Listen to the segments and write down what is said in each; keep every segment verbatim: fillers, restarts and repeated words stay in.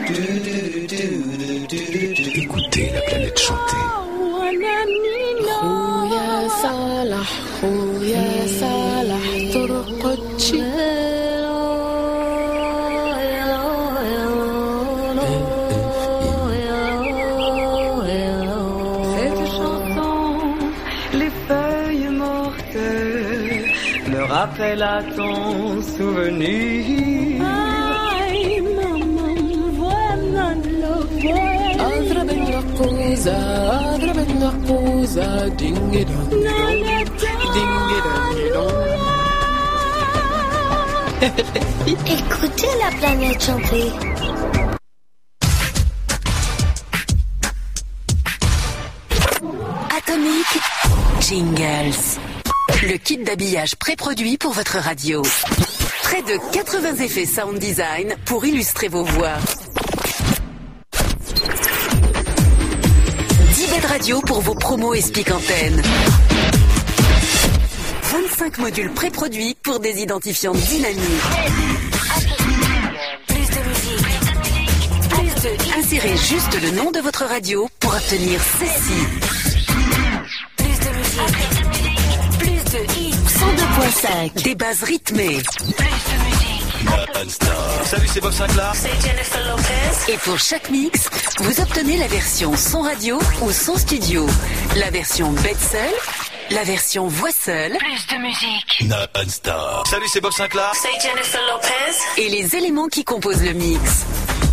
Écoutez la planète chanter. خويا صالح خويا صالح طرقتشي Cette chanson, les feuilles mortes me rappellent à ton souvenir. Ay mamma buona lo أضرب النقوزة أضرب النقوزة دينجي دونجي دينجي دونجي دونجي. Écoutez la planète chanter. Atomic Jingles. Le kit d'habillage pré-produit pour votre radio. Près de quatre-vingts effets sound design pour illustrer vos voix. dix bêtes radio pour vos promos et speak antennes. vingt-cinq modules pré-produits pour des identifiants dynamiques. Plus de musique. Plus de... Insérez juste le nom de votre radio pour obtenir ceci. Plus de musique. Plus de hits. cent deux virgule cinq. Des bases rythmées. Plus de musique. Salut, c'est Bob Sinclair. C'est Jennifer Lopez. Et pour chaque mix, vous obtenez la version son radio ou son studio. La version bête seule, la version voix seule. Plus de musique. Non-stop. Salut, c'est Bob Sinclair. C'est Jennifer Lopez. Et les éléments qui composent le mix.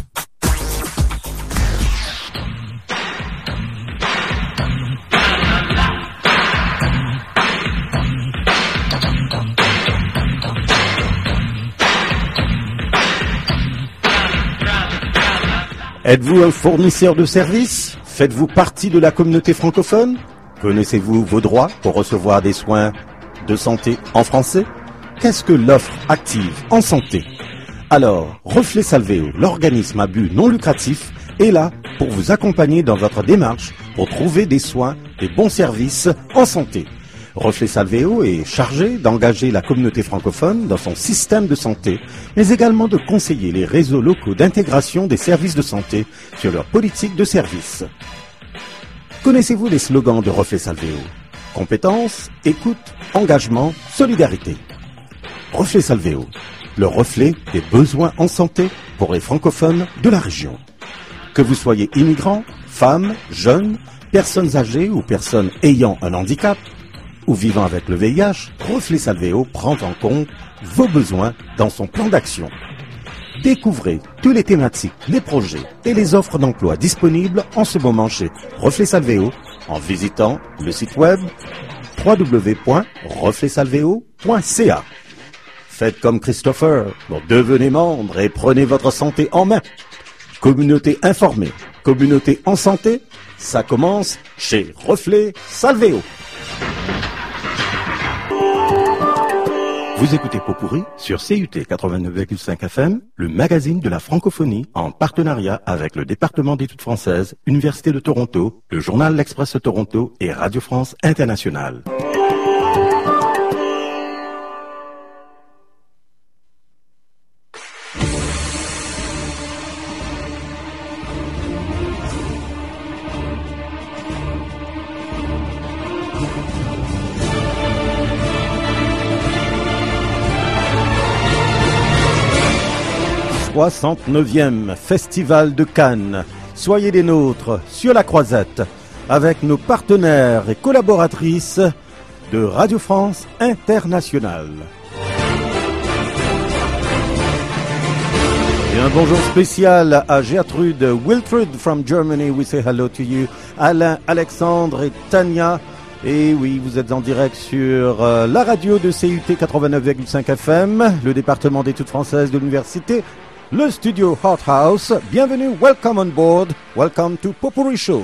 Êtes-vous un fournisseur de services? Faites-vous partie de la communauté francophone? Connaissez-vous vos droits pour recevoir des soins de santé en français? Qu'est-ce que l'offre active en santé? Alors, Reflet Salvéo, l'organisme à but non lucratif, est là pour vous accompagner dans votre démarche pour trouver des soins et bons services en santé. Reflet Salvéo est chargé d'engager la communauté francophone dans son système de santé, mais également de conseiller les réseaux locaux d'intégration des services de santé sur leur politique de service. Connaissez-vous les slogans de Reflet Salvéo? Compétence, écoute, engagement, solidarité. Reflet Salvéo, le reflet des besoins en santé pour les francophones de la région. Que vous soyez immigrants, femmes, jeunes, personnes âgées ou personnes ayant un handicap, ou vivant avec le V I H, Reflet Salvéo prend en compte vos besoins dans son plan d'action. Découvrez tous les thématiques, les projets et les offres d'emploi disponibles en ce moment chez Reflet Salvéo en visitant le site web w w w point reflet salvéo point c a. Faites comme Christopher, devenez membre et prenez votre santé en main. Communauté informée, communauté en santé, ça commence chez Reflet Salvéo. Vous écoutez Pot-Pourri sur C U T quatre-vingt-neuf virgule cinq F M, le magazine de la francophonie en partenariat avec le département d'études françaises, Université de Toronto, le journal L'Express de Toronto et Radio France Internationale. soixante-neuvième Festival de Cannes. Soyez des nôtres sur la Croisette avec nos partenaires et collaboratrices de Radio France Internationale. Et un bonjour spécial à Gertrude Wilfrid from Germany. We say hello to you. Alain, Alexandre et Tania. Et oui, vous êtes en direct sur euh, la radio de C U T quatre-vingt-neuf virgule cinq F M, le département d'études françaises de l'université, le studio Hot House. Bienvenue, welcome on board, welcome to Pot-Pourri Show.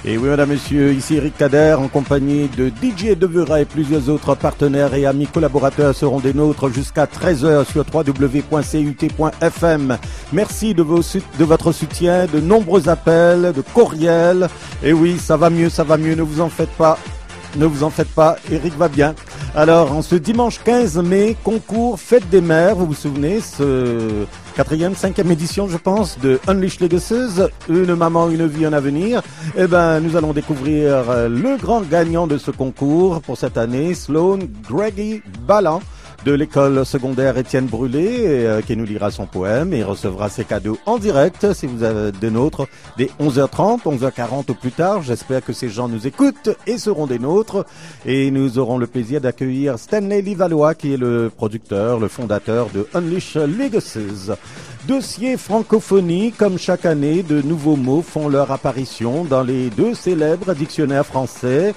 Et oui, mesdames, messieurs, ici Eric Kader, en compagnie de D J Devera et plusieurs autres partenaires et amis collaborateurs seront des nôtres jusqu'à treize heures sur w w w point c u t point f m. Merci de, vos, de votre soutien, de nombreux appels, de courriels. Et oui, ça va mieux, ça va mieux, ne vous en faites pas. Ne vous en faites pas, Eric va bien. Alors, en ce dimanche quinze mai, concours Fête des Mères, vous vous souvenez, ce quatrième, cinquième édition, je pense, de Unleash Legacies, une maman, une vie, un avenir. Eh ben, nous allons découvrir le grand gagnant de ce concours pour cette année, Sloane Greggy Ballan, de l'école secondaire Étienne Brûlé, euh, qui nous lira son poème et recevra ses cadeaux en direct, si vous avez des nôtres, dès onze heures trente, onze heures quarante au plus tard. J'espère que ces gens nous écoutent et seront des nôtres. Et nous aurons le plaisir d'accueillir Stanley Livalois, qui est le producteur, le fondateur de Unleash Legacies. Dossier francophonie, comme chaque année, de nouveaux mots font leur apparition dans les deux célèbres dictionnaires français,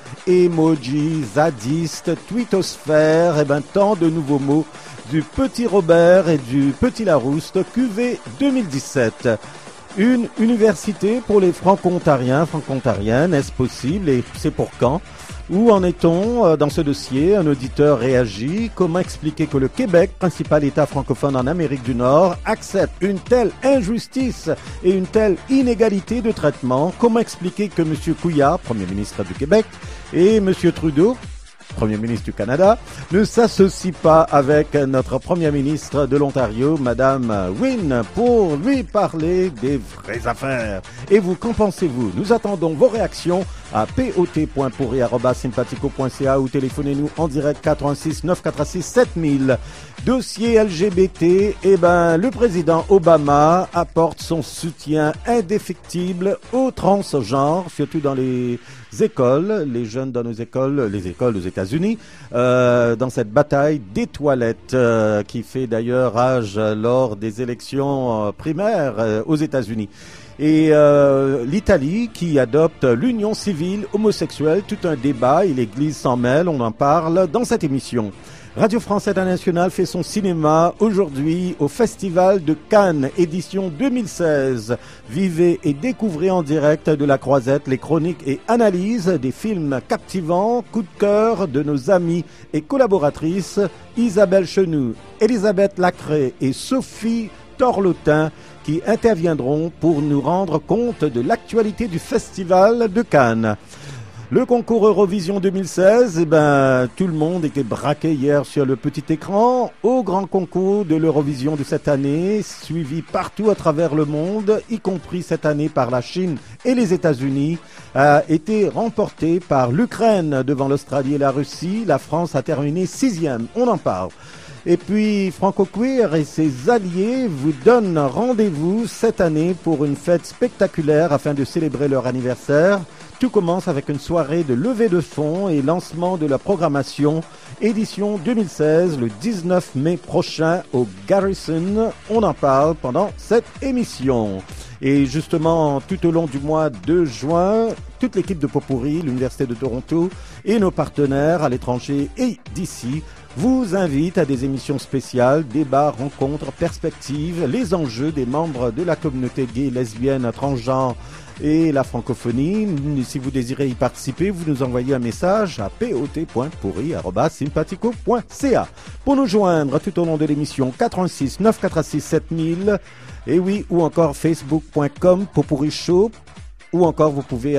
emoji, zadiste, twittosphère, et ben tant de nouveaux mots du Petit Robert et du Petit Larousse, Q V deux mille dix-sept. Une université pour les franco-ontariens, franco-ontariennes, est-ce possible et c'est pour quand ? Où en est-on dans ce dossier? Un auditeur réagit. Comment expliquer que le Québec, principal État francophone en Amérique du Nord, accepte une telle injustice et une telle inégalité de traitement? Comment expliquer que M. Couillard, Premier ministre du Québec, et M. Trudeau, Premier ministre du Canada, ne s'associe pas avec notre Premier ministre de l'Ontario, Madame Wynne, pour lui parler des vraies affaires. Et vous, qu'en pensez-vous? Nous attendons vos réactions à p o t point pourri arobase sympathico point c a ou téléphonez-nous en direct quatre un six neuf quatre six sept mille. Dossier L G B T, eh ben, le président Obama apporte son soutien indéfectible aux transgenres, surtout dans les écoles, les jeunes dans nos écoles, les écoles aux États-Unis, euh, dans cette bataille des toilettes euh, qui fait d'ailleurs rage lors des élections euh, primaires euh, aux États-Unis. Et euh, l'Italie qui adopte l'union civile homosexuelle, tout un débat et l'Église s'en mêle, on en parle dans cette émission. Radio France Internationale fait son cinéma aujourd'hui au Festival de Cannes, édition deux mille seize. Vivez et découvrez en direct de la Croisette les chroniques et analyses des films captivants, coup de cœur de nos amis et collaboratrices Isabelle Chenoux, Elisabeth Lacré et Sophie Torlotin qui interviendront pour nous rendre compte de l'actualité du Festival de Cannes. Le concours Eurovision deux mille seize, eh ben, tout le monde était braqué hier sur le petit écran au grand concours de l'Eurovision de cette année, suivi partout à travers le monde, y compris cette année par la Chine et les États-Unis, a été remporté par l'Ukraine devant l'Australie et la Russie. La France a terminé sixième, on en parle. Et puis Franco Queer et ses alliés vous donnent rendez-vous cette année pour une fête spectaculaire afin de célébrer leur anniversaire. Tout commence avec une soirée de levée de fonds et lancement de la programmation édition deux mille seize le dix-neuf mai prochain au Garrison. On en parle pendant cette émission. Et justement, tout au long du mois de juin, toute l'équipe de Pot-Pourri, l'Université de Toronto et nos partenaires à l'étranger et d'ici vous invite à des émissions spéciales, débats, rencontres, perspectives, les enjeux des membres de la communauté gay, lesbienne, transgenre et la francophonie. Si vous désirez y participer, vous nous envoyez un message à p o t point pourri arobase sympathico point c a. Pour nous joindre tout au long de l'émission, quatre un six neuf quatre six sept mille, et oui, ou encore facebook point com Pot-Pourri Show. Ou encore, vous pouvez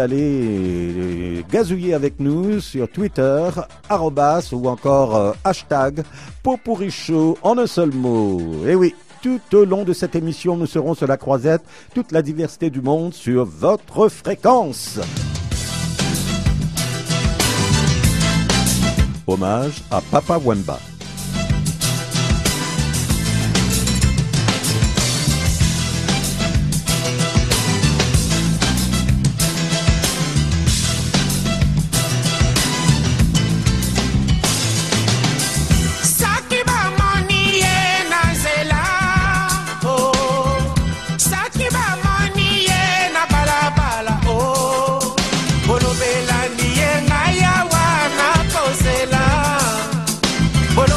aller gazouiller avec nous sur Twitter, arrobas, ou encore euh, hashtag Pot-Pourri Show en un seul mot. Et oui, tout au long de cette émission, nous serons sur la Croisette, toute la diversité du monde sur votre fréquence. Hommage à Papa Wemba. Bolo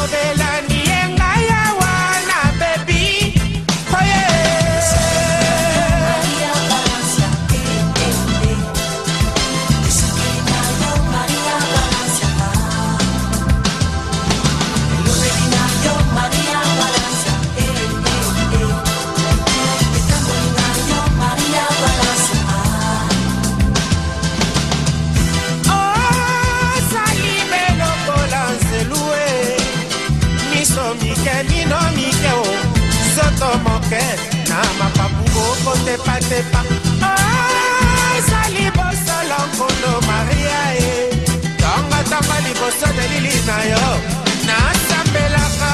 moke na mapapu okotepatepa ezali bosolo nkondo Maria e tongatonga liboso de lili na yo nasambelaka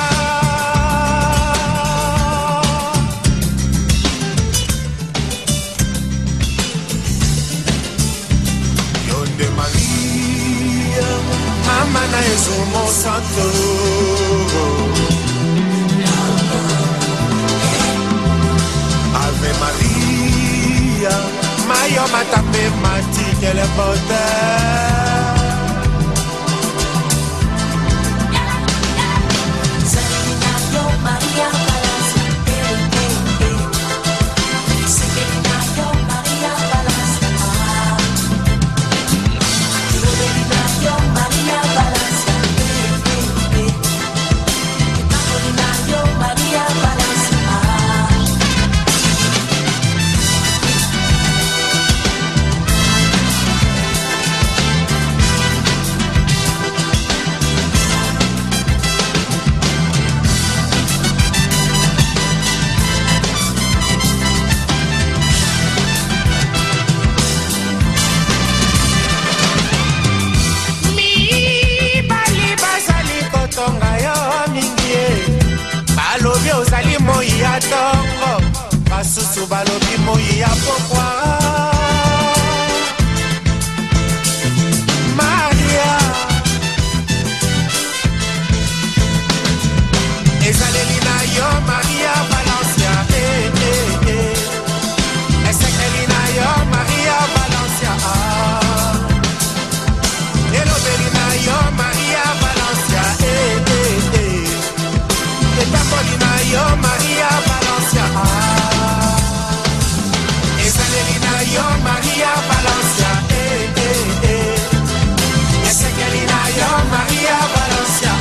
yonde Maria mama na Yesu mo santo Ave Maria Mayo matape mati quelle beauté Sereninayo Maria Valencia eh eh eh Sereninayo Maria Valencia Sereninayo Maria Valencia eh eh eh Sereninayo Maria Valencia balobi ozali moi ya tongo basusu balobi moi ya pokwa Maria ezaleli na yo Maria Valencia eh eh eh esekeli na yo Maria Valencia ah elobeli na yo Maria Valencia eh eh eh Etapolina yo Maria Valencia Esalelina yo Maria Valencia eh eh eh Esekelina yo Maria Valencia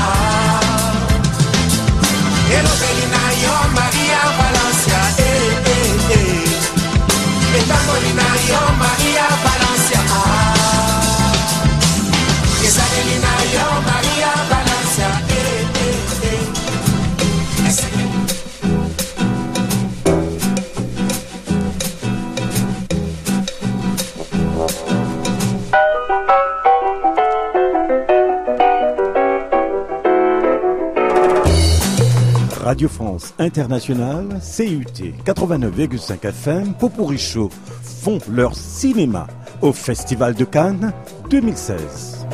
Elobelina yo Maria Valencia eh eh eh Etapolina yo Maria Valencia Esalelina yo Maria Valencia eh eh eh Radio France Internationale, C U T quatre-vingt-neuf virgule cinq F M, Popurrí Show font leur cinéma au Festival de Cannes deux mille seize.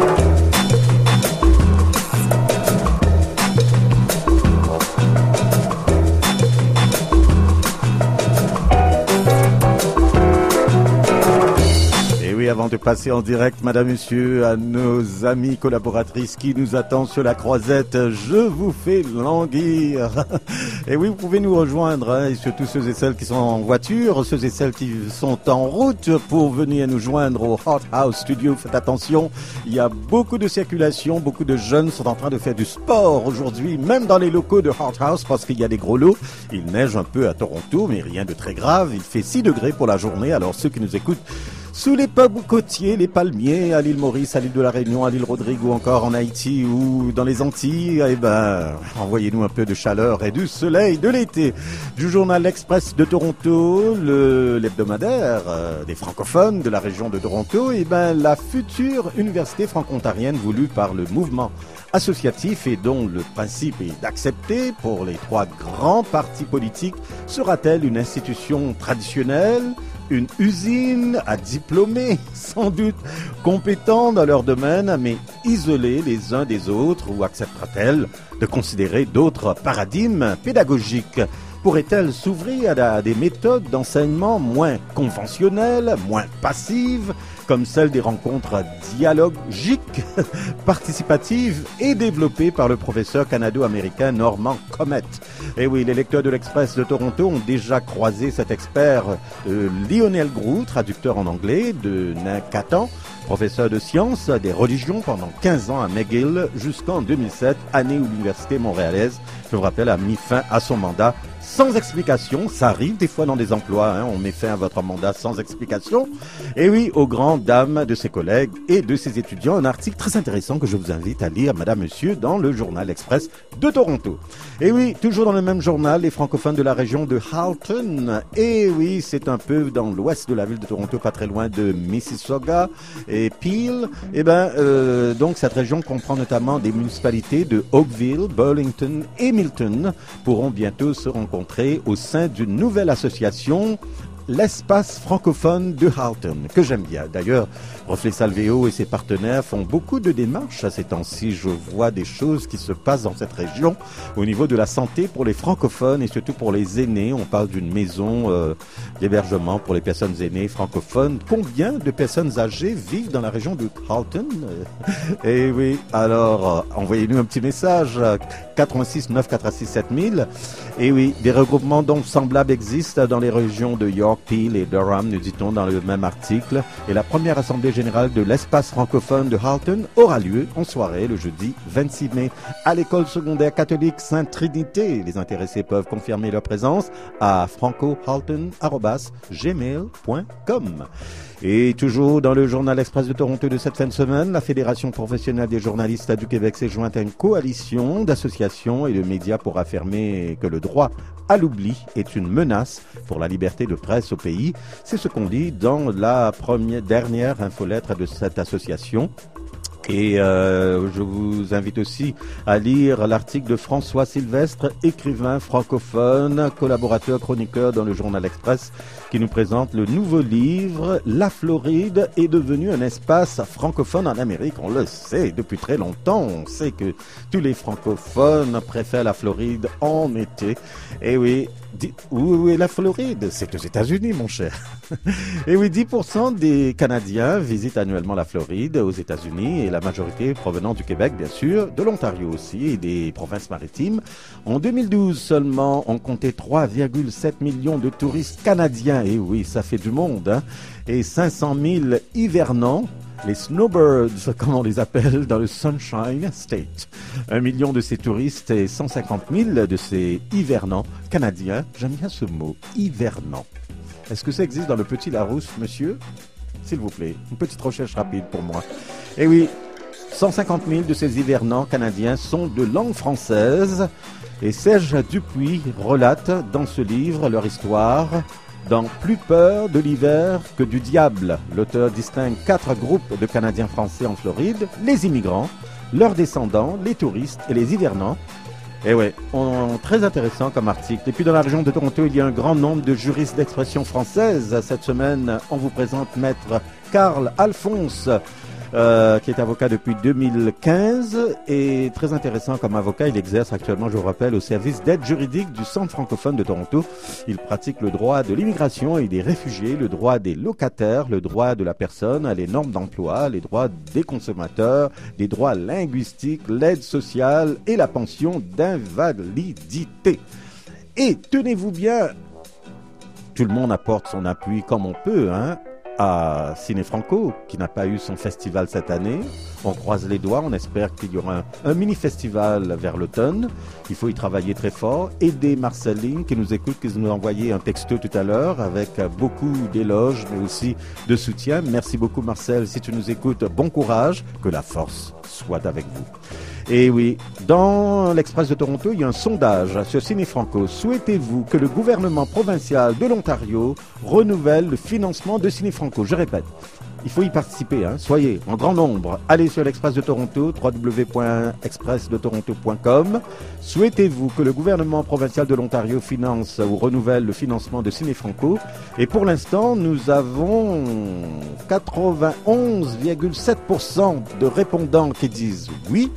Avant de passer en direct, madame, monsieur, à nos amis collaboratrices qui nous attendent sur la croisette, je vous fais languir. Et oui, vous pouvez nous rejoindre, hein, et surtout ceux et celles qui sont en voiture, ceux et celles qui sont en route pour venir nous joindre au Hot House Studio. Faites attention, il y a beaucoup de circulation, beaucoup de jeunes sont en train de faire du sport aujourd'hui, même dans les locaux de Hot House, parce qu'il y a des gros lots. Il neige un peu à Toronto, mais rien de très grave. Il fait six degrés pour la journée, alors ceux qui nous écoutent sous les pubs côtiers, les palmiers, à l'île Maurice, à l'île de la Réunion, à l'île Rodrigue ou encore en Haïti ou dans les Antilles, eh ben, envoyez-nous un peu de chaleur et du soleil de l'été. Du journal L'Express de Toronto, le, l'hebdomadaire euh, des francophones de la région de Toronto, eh ben, la future université franco-ontarienne voulue par le mouvement associatif et dont le principe est d'accepter pour les trois grands partis politiques, sera-t-elle une institution traditionnelle, une usine à diplômés, sans doute compétents dans leur domaine, mais isolés les uns des autres, ou acceptera-t-elle de considérer d'autres paradigmes pédagogiques? Pourrait-elle s'ouvrir à des méthodes d'enseignement moins conventionnelles, moins passives, comme celle des rencontres dialogiques, participatives et développées par le professeur canado-américain Norman Comet. Et oui, les lecteurs de l'Express de Toronto ont déjà croisé cet expert euh, Lionel Groux, traducteur en anglais de Nankatan, professeur de sciences des religions pendant quinze ans à McGill jusqu'en deux mille sept, année où l'université montréalaise, je vous rappelle, a mis fin à son mandat sans explication. Ça arrive des fois dans des emplois, hein, on met fin à votre mandat sans explication. Et oui, aux grandes dames de ses collègues et de ses étudiants, un article très intéressant que je vous invite à lire, madame, monsieur, dans le journal Express de Toronto. Et oui, toujours dans le même journal, les francophones de la région de Halton. Et oui, c'est un peu dans l'ouest de la ville de Toronto, pas très loin de Mississauga et Peel. Et ben, euh, donc cette région comprend notamment des municipalités de Oakville, Burlington et Milton pourront bientôt se rencontrer au sein d'une nouvelle association, l'espace francophone de Halton, que j'aime bien. D'ailleurs, Reflet Salvéo et ses partenaires font beaucoup de démarches à ces temps-ci. Je vois des choses qui se passent dans cette région au niveau de la santé pour les francophones et surtout pour les aînés. On parle d'une maison euh, d'hébergement pour les personnes aînées francophones. Combien de personnes âgées vivent dans la région de Halton? Et oui, alors, euh, envoyez-nous un petit message, quatre un six neuf quatre six sept mille. Et oui, des regroupements donc semblables existent dans les régions de York, Peel et Durham, nous dit-on dans le même article. Et la première assemblée générale de l'espace francophone de Halton aura lieu en soirée le jeudi vingt-six mai à l'école secondaire catholique Sainte-Trinité. Les intéressés peuvent confirmer leur présence à franco halton arobase gmail point com. Et toujours dans le journal Express de Toronto de cette fin de semaine, la Fédération professionnelle des journalistes du Québec s'est jointe à une coalition d'associations et de médias pour affirmer que le droit à l'oubli est une menace pour la liberté de presse au pays. C'est ce qu'on dit dans la première, dernière infolettre de cette association. Et euh, je vous invite aussi à lire l'article de François Sylvestre, écrivain francophone, collaborateur chroniqueur dans le Journal Express, qui nous présente le nouveau livre « La Floride est devenue un espace francophone en Amérique ». On le sait depuis très longtemps, on sait que tous les francophones préfèrent la Floride en été. Et oui, où est la Floride? C'est aux États-Unis, mon cher. Et oui, dix pour cent des Canadiens visitent annuellement la Floride aux États-Unis et la majorité provenant du Québec, bien sûr, de l'Ontario aussi et des provinces maritimes. En deux mille douze seulement, on comptait trois virgule sept millions de touristes canadiens. Et oui, ça fait du monde, hein. Et cinq cent mille hivernants. Les snowbirds, comme on les appelle, dans le Sunshine State. Un million de ces touristes et cent cinquante mille de ces hivernants canadiens. J'aime bien ce mot, hivernant. Est-ce que ça existe dans le Petit Larousse, monsieur? S'il vous plaît, une petite recherche rapide pour moi. Eh oui, cent cinquante mille de ces hivernants canadiens sont de langue française. Et Serge Dupuis relate dans ce livre leur histoire. Dans Plus peur de l'hiver que du diable, l'auteur distingue quatre groupes de Canadiens français en Floride, les immigrants, leurs descendants, les touristes et les hivernants. Et ouais, on, très intéressant comme article. Et puis dans la région de Toronto, il y a un grand nombre de juristes d'expression française. Cette semaine, on vous présente maître Carl Alphonse, Euh, qui est avocat depuis deux mille quinze et très intéressant comme avocat. Il exerce actuellement, je vous rappelle, au service d'aide juridique du Centre francophone de Toronto. Il pratique le droit de l'immigration et des réfugiés, le droit des locataires, le droit de la personne, les normes d'emploi, les droits des consommateurs, les droits linguistiques, l'aide sociale et la pension d'invalidité. Et tenez-vous bien, tout le monde apporte son appui comme on peut, hein, à Ciné Franco, qui n'a pas eu son festival cette année. On croise les doigts, on espère qu'il y aura un, un mini-festival vers l'automne. Il faut y travailler très fort. Aider Marceline, qui nous écoute, qui nous a envoyé un texto tout à l'heure, avec beaucoup d'éloges, mais aussi de soutien. Merci beaucoup, Marcel. Si tu nous écoutes, bon courage, que la force soit avec vous. Et oui, dans l'Express de Toronto, il y a un sondage sur Ciné Franco. Souhaitez-vous que le gouvernement provincial de l'Ontario renouvelle le financement de Ciné Franco? Je répète, il faut y participer, hein. Soyez en grand nombre. Allez sur l'Express de Toronto, w w w point express de toronto point com. Souhaitez-vous que le gouvernement provincial de l'Ontario finance ou renouvelle le financement de Ciné Franco? Et pour l'instant, nous avons quatre-vingt-onze virgule sept pour cent de répondants qui disent oui.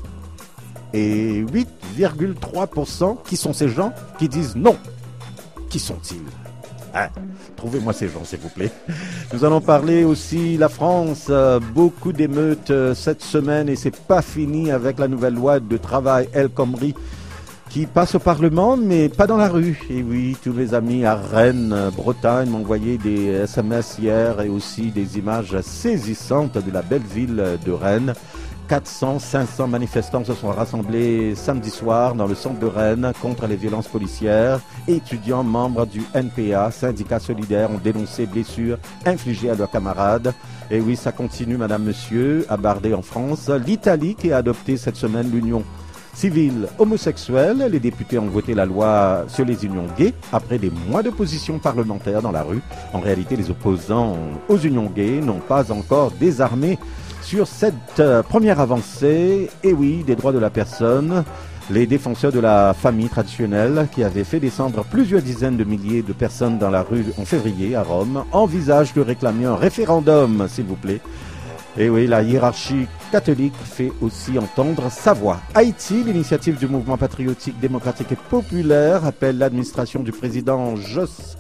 Et huit virgule trois pour cent qui sont ces gens qui disent non. Qui sont-ils? Hein? Trouvez-moi ces gens, s'il vous plaît. Nous allons parler aussi la France. Euh, beaucoup d'émeutes euh, cette semaine et c'est pas fini avec la nouvelle loi de travail El Khomri qui passe au Parlement, mais pas dans la rue. Et oui, tous mes amis à Rennes, Bretagne, m'ont envoyé des S M S hier et aussi des images saisissantes de la belle ville de Rennes. quatre cents à cinq cents manifestants se sont rassemblés samedi soir dans le centre de Rennes contre les violences policières. Étudiants membres du N P A, syndicat solidaire, ont dénoncé blessures infligées à leurs camarades. Et oui, ça continue, madame, monsieur, à Bardet en France. L'Italie qui a adopté cette semaine l'union civile homosexuelle. Les députés ont voté la loi sur les unions gays après des mois d'opposition parlementaire dans la rue. En réalité, les opposants aux unions gays n'ont pas encore désarmé sur cette euh, première avancée. Et oui, des droits de la personne. Les défenseurs de la famille traditionnelle, qui avaient fait descendre plusieurs dizaines de milliers de personnes dans la rue en février à Rome, envisagent de réclamer un référendum, s'il vous plaît. Et oui, la hiérarchie catholique fait aussi entendre sa voix. Haïti, l'initiative du mouvement patriotique, démocratique et populaire appelle l'administration du président Jos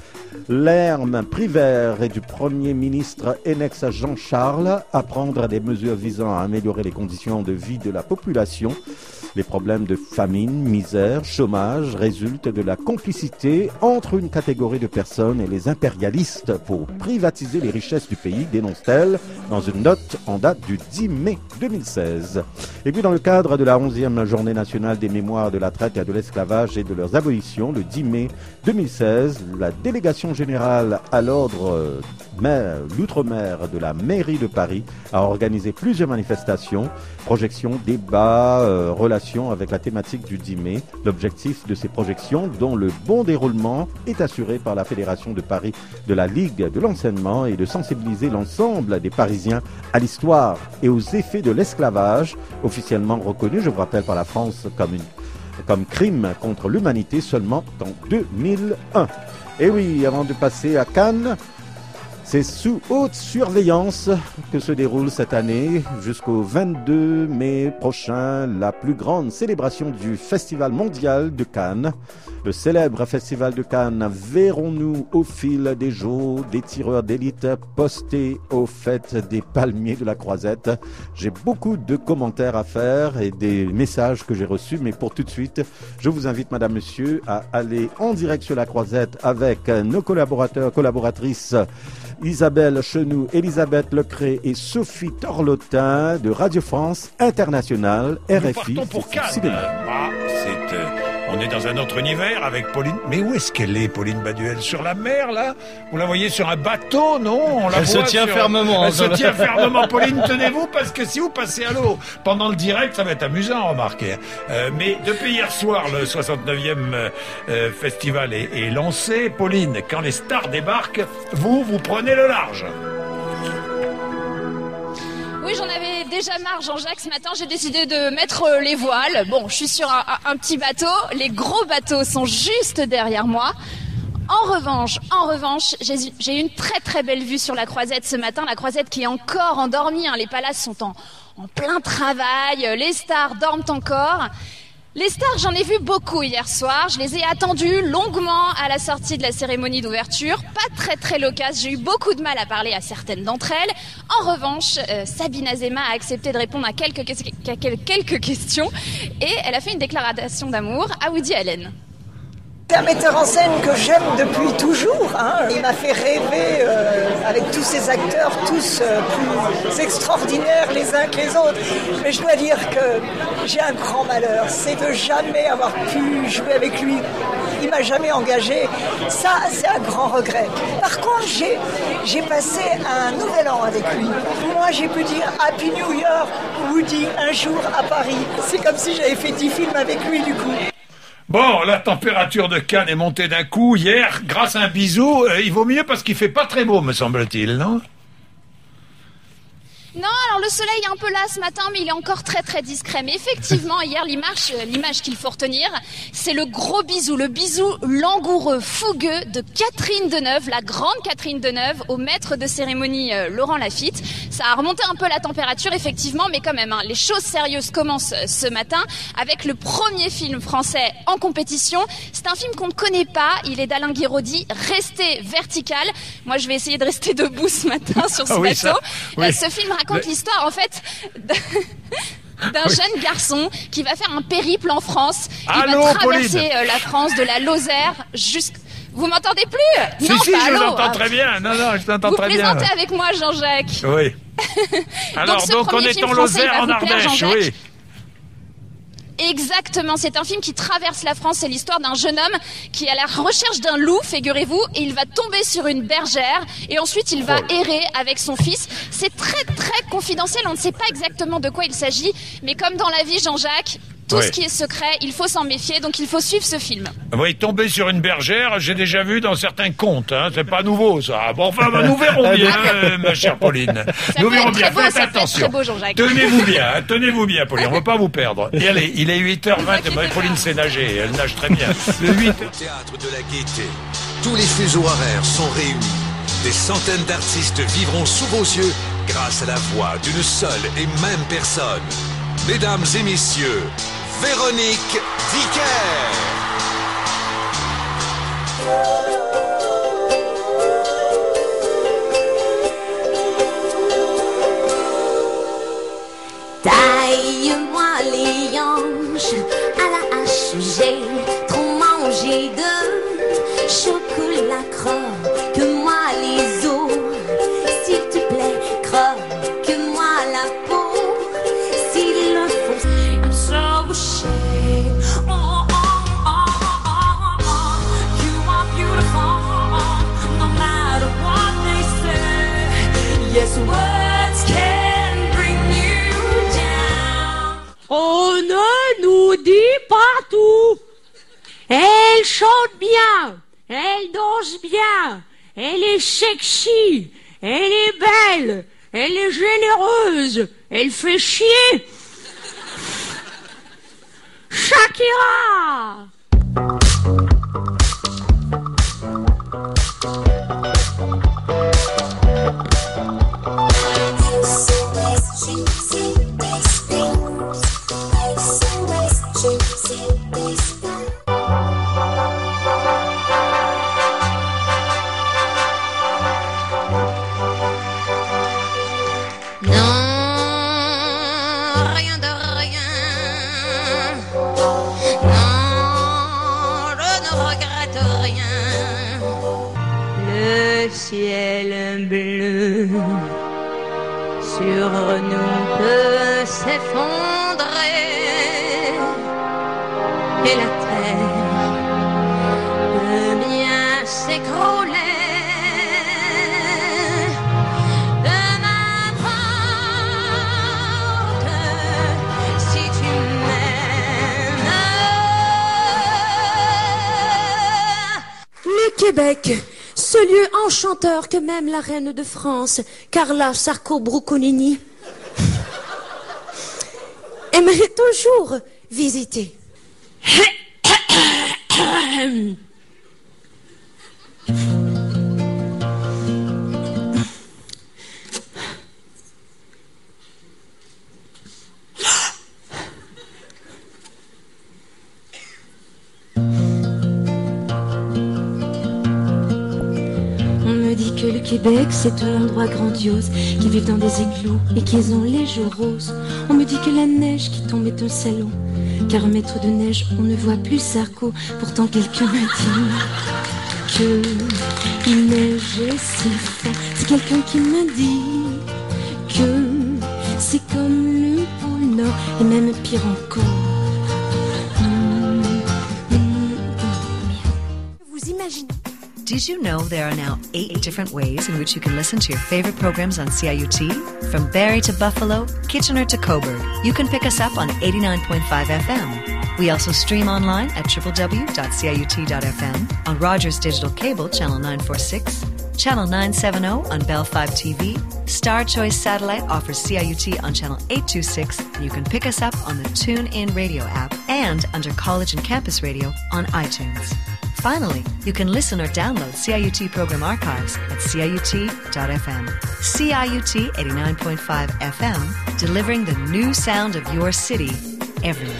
Lerme Privert et du Premier ministre Enex Jean-Charles à prendre des mesures visant à améliorer les conditions de vie de la population. Les problèmes de famine, misère, chômage résultent de la complicité entre une catégorie de personnes et les impérialistes pour privatiser les richesses du pays, dénonce-t-elle dans une note en date du dix mai deux mille seize. Et puis dans le cadre de la onzième journée nationale des mémoires de la traite et de l'esclavage et de leurs abolitions, le dix mai deux mille seize, la délégation générale à l'ordre euh, l'outre-mer de la mairie de Paris a organisé plusieurs manifestations, projections, débats, euh, relations avec la thématique du dix mai. L'objectif de ces projections, dont le bon déroulement, est assuré par la Fédération de Paris de la Ligue de l'enseignement, et de sensibiliser l'ensemble des Parisiens à l'histoire et aux effets de l'esclavage, officiellement reconnu, je vous rappelle, par la France comme, une, comme crime contre l'humanité seulement en deux mille un. Et oui, avant de passer à Cannes, c'est sous haute surveillance que se déroule cette année jusqu'au vingt-deux mai prochain la plus grande célébration du Festival mondial de Cannes. Le célèbre Festival de Cannes, verrons-nous au fil des jours des tireurs d'élite postés au fait des palmiers de la Croisette. J'ai beaucoup de commentaires à faire et des messages que j'ai reçus, mais pour tout de suite, je vous invite, madame, monsieur, à aller en direct sur la Croisette avec nos collaborateurs, collaboratrices Isabelle Chenoux, Elisabeth Lecret et Sophie Torlotin de Radio France Internationale, R F I. Nous partons pour Cannes. Ah, c'est, euh, on est dans un autre univers avec Pauline. Mais où est-ce qu'elle est, Pauline Baduel? Sur la mer, là? Vous la voyez sur un bateau, non? On la Elle voit se tient sur... fermement. Elle se tient fermement. Pauline, tenez-vous, parce que si vous passez à l'eau pendant le direct, ça va être amusant, remarquez. Euh, mais depuis hier soir, le soixante-neuvième euh, festival est, est lancé. Pauline, quand les stars débarquent, vous, vous prenez le large. Oui, j'en avais déjà marre, Jean-Jacques, ce matin, j'ai décidé de mettre les voiles. Bon, je suis sur un, un, un petit bateau, les gros bateaux sont juste derrière moi. En revanche, en revanche, j'ai, j'ai une très très belle vue sur la Croisette ce matin, la Croisette qui est encore endormie, hein. Les palaces sont en, en plein travail, les stars dorment encore. Les stars, j'en ai vu beaucoup hier soir. Je les ai attendues longuement à la sortie de la cérémonie d'ouverture. Pas très très loquace. J'ai eu beaucoup de mal à parler à certaines d'entre elles. En revanche, euh, Sabine Azema a accepté de répondre à quelques, quelques questions et elle a fait une déclaration d'amour à Woody Allen. C'est un metteur en scène que j'aime depuis toujours. Hein. Il m'a fait rêver euh, avec tous ces acteurs, tous euh, plus extraordinaires les uns que les autres. Mais je dois dire que j'ai un grand malheur, c'est de jamais avoir pu jouer avec lui. Il m'a jamais engagé. Ça, c'est un grand regret. Par contre, j'ai, j'ai passé un nouvel an avec lui. Moi, j'ai pu dire Happy New Year, Woody, un jour à Paris. C'est comme si j'avais fait dix films avec lui, du coup. Bon, la température de Cannes est montée d'un coup hier, grâce à un bisou. Euh, il vaut mieux parce qu'il fait pas très beau, me semble-t-il, non ? Non, alors le soleil est un peu là ce matin, mais il est encore très très discret. Mais effectivement, hier, l'image, l'image qu'il faut retenir, c'est le gros bisou, le bisou langoureux, fougueux de Catherine Deneuve, la grande Catherine Deneuve, au maître de cérémonie euh, Laurent Lafitte. Ça a remonté un peu la température, effectivement, mais quand même, hein, les choses sérieuses commencent euh, ce matin avec le premier film français en compétition. C'est un film qu'on ne connaît pas, il est d'Alain Guiraudy, Restez vertical. Moi, je vais essayer de rester debout ce matin sur ce ah oui, bateau. Ça, oui. euh, ce film raconte Le... l'histoire, en fait, d'un oui. jeune garçon qui va faire un périple en France. Il Allô, va traverser Pauline. la France de la Lozère jusqu'à... Vous m'entendez plus? Si, non, si, pas je vous allô. entends très bien. Non, non, je t'entends Vous très bien. plaisantez avec moi, Jean-Jacques. Oui. Alors, ce donc, on premier est film en français, il Lozère, va en vous plaire, Ardèche, Jean-Jacques. oui. Exactement, c'est un film qui traverse la France, c'est l'histoire d'un jeune homme qui est à la recherche d'un loup, figurez-vous, et il va tomber sur une bergère, et ensuite il va errer avec son fils. C'est très très confidentiel, on ne sait pas exactement de quoi il s'agit, mais comme dans la vie, Jean-Jacques, tout Ouais. ce qui est secret, il faut s'en méfier, donc il faut suivre ce film. Oui, tomber sur une bergère, j'ai déjà vu dans certains contes, hein. C'est pas nouveau, ça. Bon, enfin, bah, nous verrons bien, euh, ma chère Pauline. Ça nous peut verrons être bien, très beau, faites ça peut être attention. très beau, Jean-Jacques. Tenez-vous bien, hein, tenez-vous bien, Pauline, on va pas vous perdre. Et allez, il est huit heures vingt, bah, Pauline sait nager, elle nage très bien. Le huit heures... Théâtre de la Gaîté. Tous les fuseaux horaires sont réunis. Des centaines d'artistes vivront sous vos yeux grâce à la voix d'une seule et même personne. Mesdames et messieurs, Véronique Dicker. Taille-moi les hanches à la hache, j'ai trop mangé de chocolat, croque-moi les os, s'il te plaît, croque-moi la peau, s'il le faut. I'm so ashamed. Oh, oh, oh, oh, oh. You are beautiful, no matter what they say. Yes, words can bring you down. On ne nous dit pas tout. Elle chante bien, elle danse bien, elle est sexy, elle est belle, elle est généreuse, elle fait chier. Shakira. Non, rien de rien. Non, je ne regrette rien. Le ciel bleu sur nous peut s'effondrer et la terre peut bien s'écrouler. Peu m'importe si tu m'aimes. Le Québec, ce lieu enchanteur que même la reine de France, Carla Sarko-Brucolini, aimerait toujours visiter. On me dit que le Québec, c'est un endroit grandiose, qu'ils vivent dans des igloos et qu'ils ont les jours roses. On me dit que la neige qui tombe est un salaud, car un mètre de neige, on ne voit plus Sarko. Pourtant quelqu'un m'a dit que il neigeait si fort. C'est quelqu'un qui m'a dit que c'est comme le pôle Nord, et même pire encore. Vous imaginez? Did you know there are now eight different ways in which you can listen to your favorite programs on C I U T? From Barrie to Buffalo, Kitchener to Cobourg, you can pick us up on eighty-nine point five F M. We also stream online at w w w dot c i u t dot f m, on Rogers Digital Cable, Channel nine forty-six, Channel nine seventy on Bell five T V, Star Choice Satellite offers C I U T on Channel eight twenty-six, and you can pick us up on the TuneIn Radio app and under College and Campus Radio on iTunes. Finally, you can listen or download C I U T program archives at c i u t dot f m. C I U T eighty-nine point five F M, delivering the new sound of your city everywhere.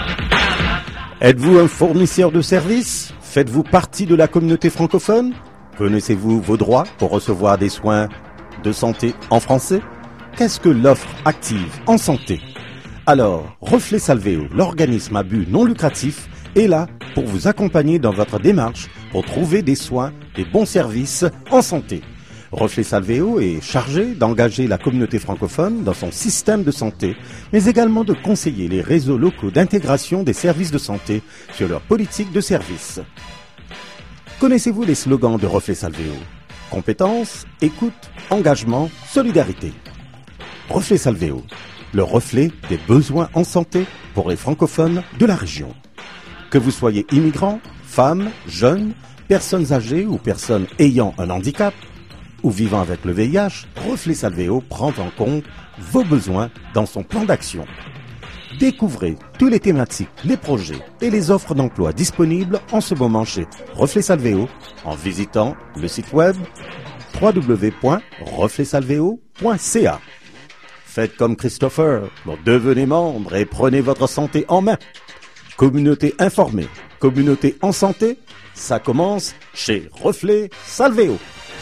Êtes-vous un fournisseur de services? Faites-vous partie de la communauté francophone? Connaissez-vous vos droits pour recevoir des soins de santé en français? Qu'est-ce que l'offre active en santé? Alors, Reflet Salvéo, l'organisme à but non lucratif, est là pour vous accompagner dans votre démarche pour trouver des soins et bons services en santé. Reflet Salvéo est chargé d'engager la communauté francophone dans son système de santé, mais également de conseiller les réseaux locaux d'intégration des services de santé sur leur politique de service. Connaissez-vous les slogans de Reflet Salvéo? Compétence, écoute, engagement, solidarité. Reflet Salvéo, le reflet des besoins en santé pour les francophones de la région. Que vous soyez immigrants, femmes, jeunes, personnes âgées ou personnes ayant un handicap ou vivant avec le V I H, Reflet Salvéo prend en compte vos besoins dans son plan d'action. Découvrez tous les thématiques, les projets et les offres d'emploi disponibles en ce moment chez Reflet Salvéo en visitant le site web w w w point reflet salvéo point c a. Faites comme Christopher, devenez membre et prenez votre santé en main. Communauté informée, communauté en santé, ça commence chez Reflet Salvéo.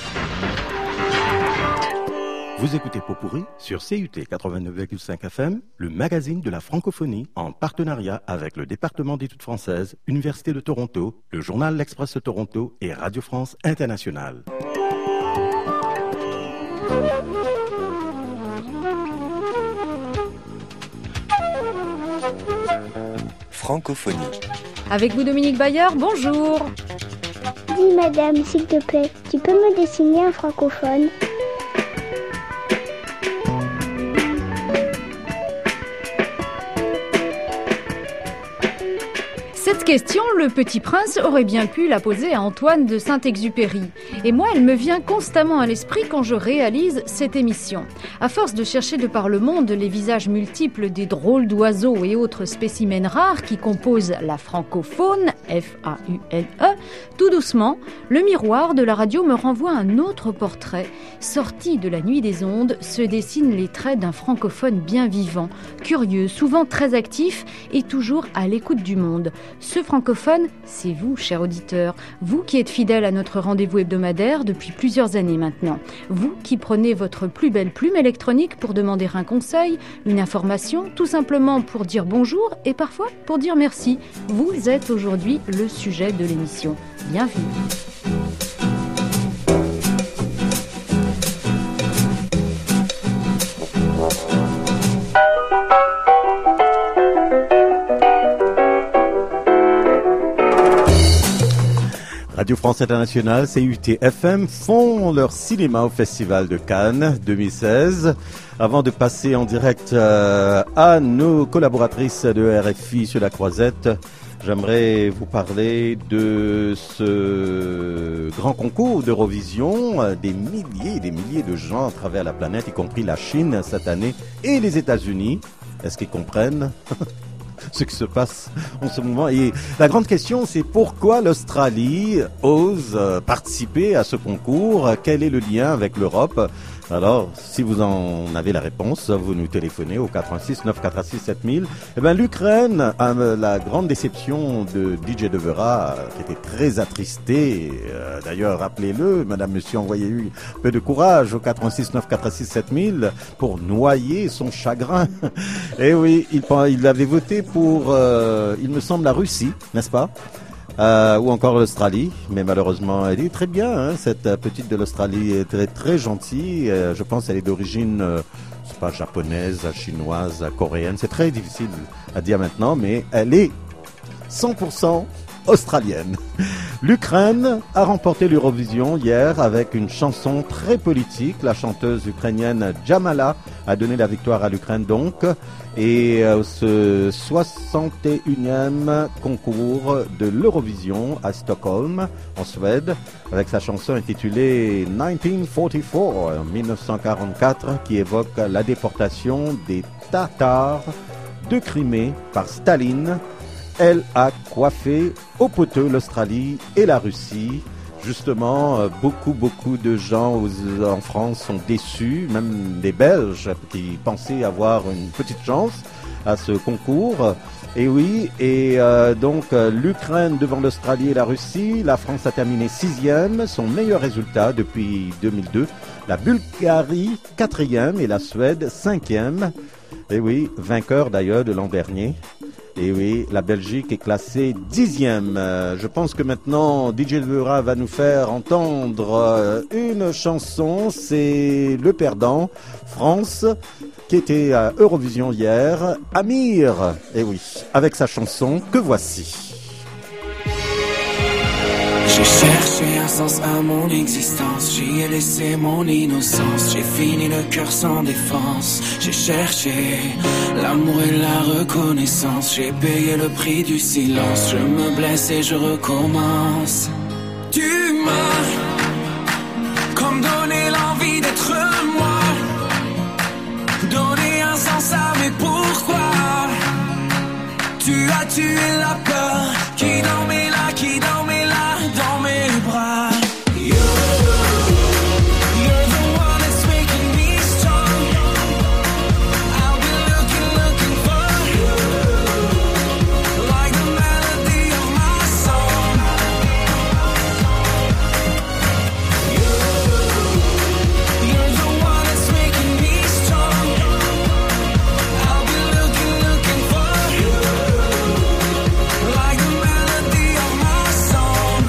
Vous écoutez Popurri sur C U T quatre-vingt-neuf virgule cinq F M, le magazine de la francophonie en partenariat avec le département d'études françaises, Université de Toronto, le journal L'Express de Toronto et Radio France Internationale. Francophonie. Avec vous Dominique Bayer, bonjour. Dis madame, s'il te plaît, tu peux me dessiner un francophone ? Cette question, le Petit Prince aurait bien pu la poser à Antoine de Saint-Exupéry. Et moi, elle me vient constamment à l'esprit quand je réalise cette émission. À force de chercher de par le monde les visages multiples des drôles d'oiseaux et autres spécimens rares qui composent la francophone, F A U N E, tout doucement, le miroir de la radio me renvoie un autre portrait. Sorti de la nuit des ondes, se dessinent les traits d'un francophone bien vivant, curieux, souvent très actif et toujours à l'écoute du monde. Ce francophone, c'est vous, cher auditeur, vous qui êtes fidèle à notre rendez-vous hebdomadaire depuis plusieurs années maintenant. Vous qui prenez votre plus belle plume électronique pour demander un conseil, une information, tout simplement pour dire bonjour et parfois pour dire merci. Vous êtes aujourd'hui le sujet de l'émission. Bienvenue. Radio France Internationale, C U T F M font leur cinéma au Festival de Cannes deux mille seize. Avant de passer en direct euh, à nos collaboratrices de R F I sur la Croisette, j'aimerais vous parler de ce grand concours d'Eurovision. Des milliers et des milliers de gens à travers la planète, y compris la Chine cette année et les États-Unis. Est-ce qu'ils comprennent ce qui se passe en ce moment? Et la grande question, c'est pourquoi l'Australie ose participer à ce concours? Quel est le lien avec l'Europe? Alors, si vous en avez la réponse, vous nous téléphonez au quatre un six neuf quatre six sept mille. Eh bien, l'Ukraine a la grande déception de D J Devera, qui était très attristé. Euh, d'ailleurs, rappelez-le, madame, monsieur, envoyez-lui un peu de courage au quatre un six neuf quatre six sept mille pour noyer son chagrin. Eh oui, il, il avait voté pour, euh, il me semble, la Russie, n'est-ce pas? Euh, ou encore l'Australie, mais malheureusement elle est très bien, hein, cette petite de l'Australie est très très gentille. Euh, je pense qu'elle est d'origine, euh, c'est pas japonaise, chinoise, coréenne, c'est très difficile à dire maintenant, mais elle est cent pour cent australienne. L'Ukraine a remporté l'Eurovision hier avec une chanson très politique. La chanteuse ukrainienne Jamala a donné la victoire à l'Ukraine donc. Et euh, ce soixante et unième concours de l'Eurovision à Stockholm, en Suède, avec sa chanson intitulée dix-neuf quarante-quatre, dix-neuf cent quarante-quatre, qui évoque la déportation des Tatars de Crimée par Staline. Elle a coiffé au poteau l'Australie et la Russie. Justement, euh, beaucoup, beaucoup de gens aux- en France sont déçus, même des Belges qui pensaient avoir une petite chance à ce concours. Et oui, et euh, donc euh, l'Ukraine devant l'Australie et la Russie, la France a terminé sixième, son meilleur résultat depuis deux mille deux. La Bulgarie quatrième et la Suède cinquième. Et oui, vainqueur d'ailleurs de l'an dernier. Et oui, la Belgique est classée dixième. Euh, je pense que maintenant, D J Vera va nous faire entendre euh, une chanson. C'est le perdant, France, qui était à Eurovision hier. Amir, et oui, avec sa chanson que voici. J'ai cherché un sens à mon existence, j'y ai laissé mon innocence, j'ai fini le cœur sans défense, j'ai cherché l'amour et la reconnaissance, j'ai payé le prix du silence, je me blesse et je recommence. Tu m'as comme donné l'envie d'être moi, donné un sens à mes pourquoi. Tu as tué la peur qui dormait là, qui dormait là dans mes bras. You, you're the one that's making me strong. I'll be looking, looking for you, like the melody of my song. You, you're the one that's making me strong. I'll be looking, looking for you, like the melody of my song.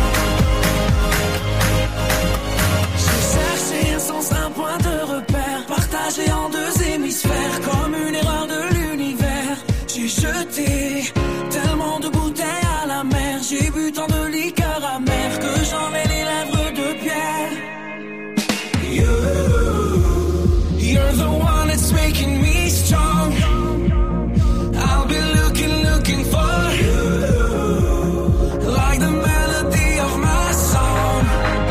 J'ai cherché un sens, un point de repère, partagé en deux hémisphères, comme une erreur de l'univers. J'ai jeté tellement de bouteilles à la mer, j'ai bu tant de liqueur amère que j'en ai les lèvres de pierre. You, you're the one that's making me strong. I'll be looking, looking for you, like the melody of my song.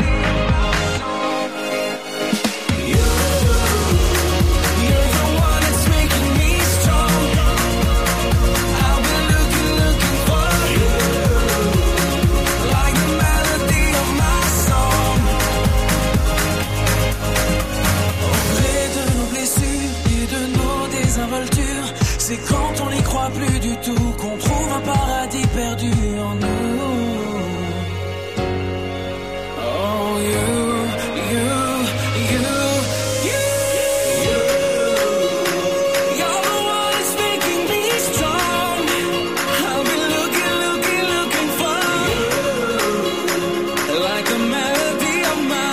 You, you're the one that's making me strong. I'll be looking, looking for you, like the melody of my song. Au gré de nos blessures et de nos désinvoltures, c'est quand on n'y croit plus du tout qu'on trouve un paradis perdu en nous. Oh, you, you, you, you, you. You're the one that's making me strong. I'll be looking, looking, looking for you, like the melody of my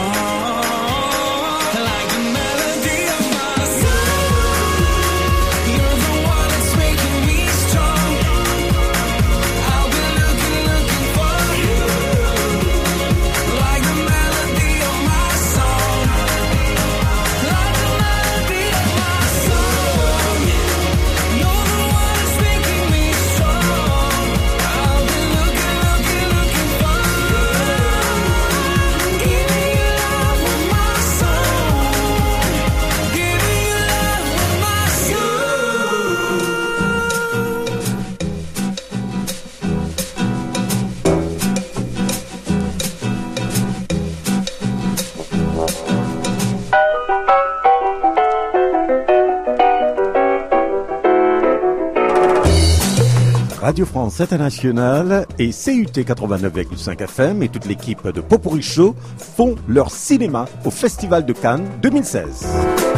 song, like the melody of my song. You're the one that's making me strong. I'll be looking, looking for you, like the melody of my song, like the melody of my song. You're the one that's making me strong. I'll be looking, looking, looking for you, giving you love with my song, giving you love with my Radio France Internationale et C U T quatre-vingt-neuf virgule cinq F M et toute l'équipe de Popurrí Show font leur cinéma au Festival de Cannes deux mille seize.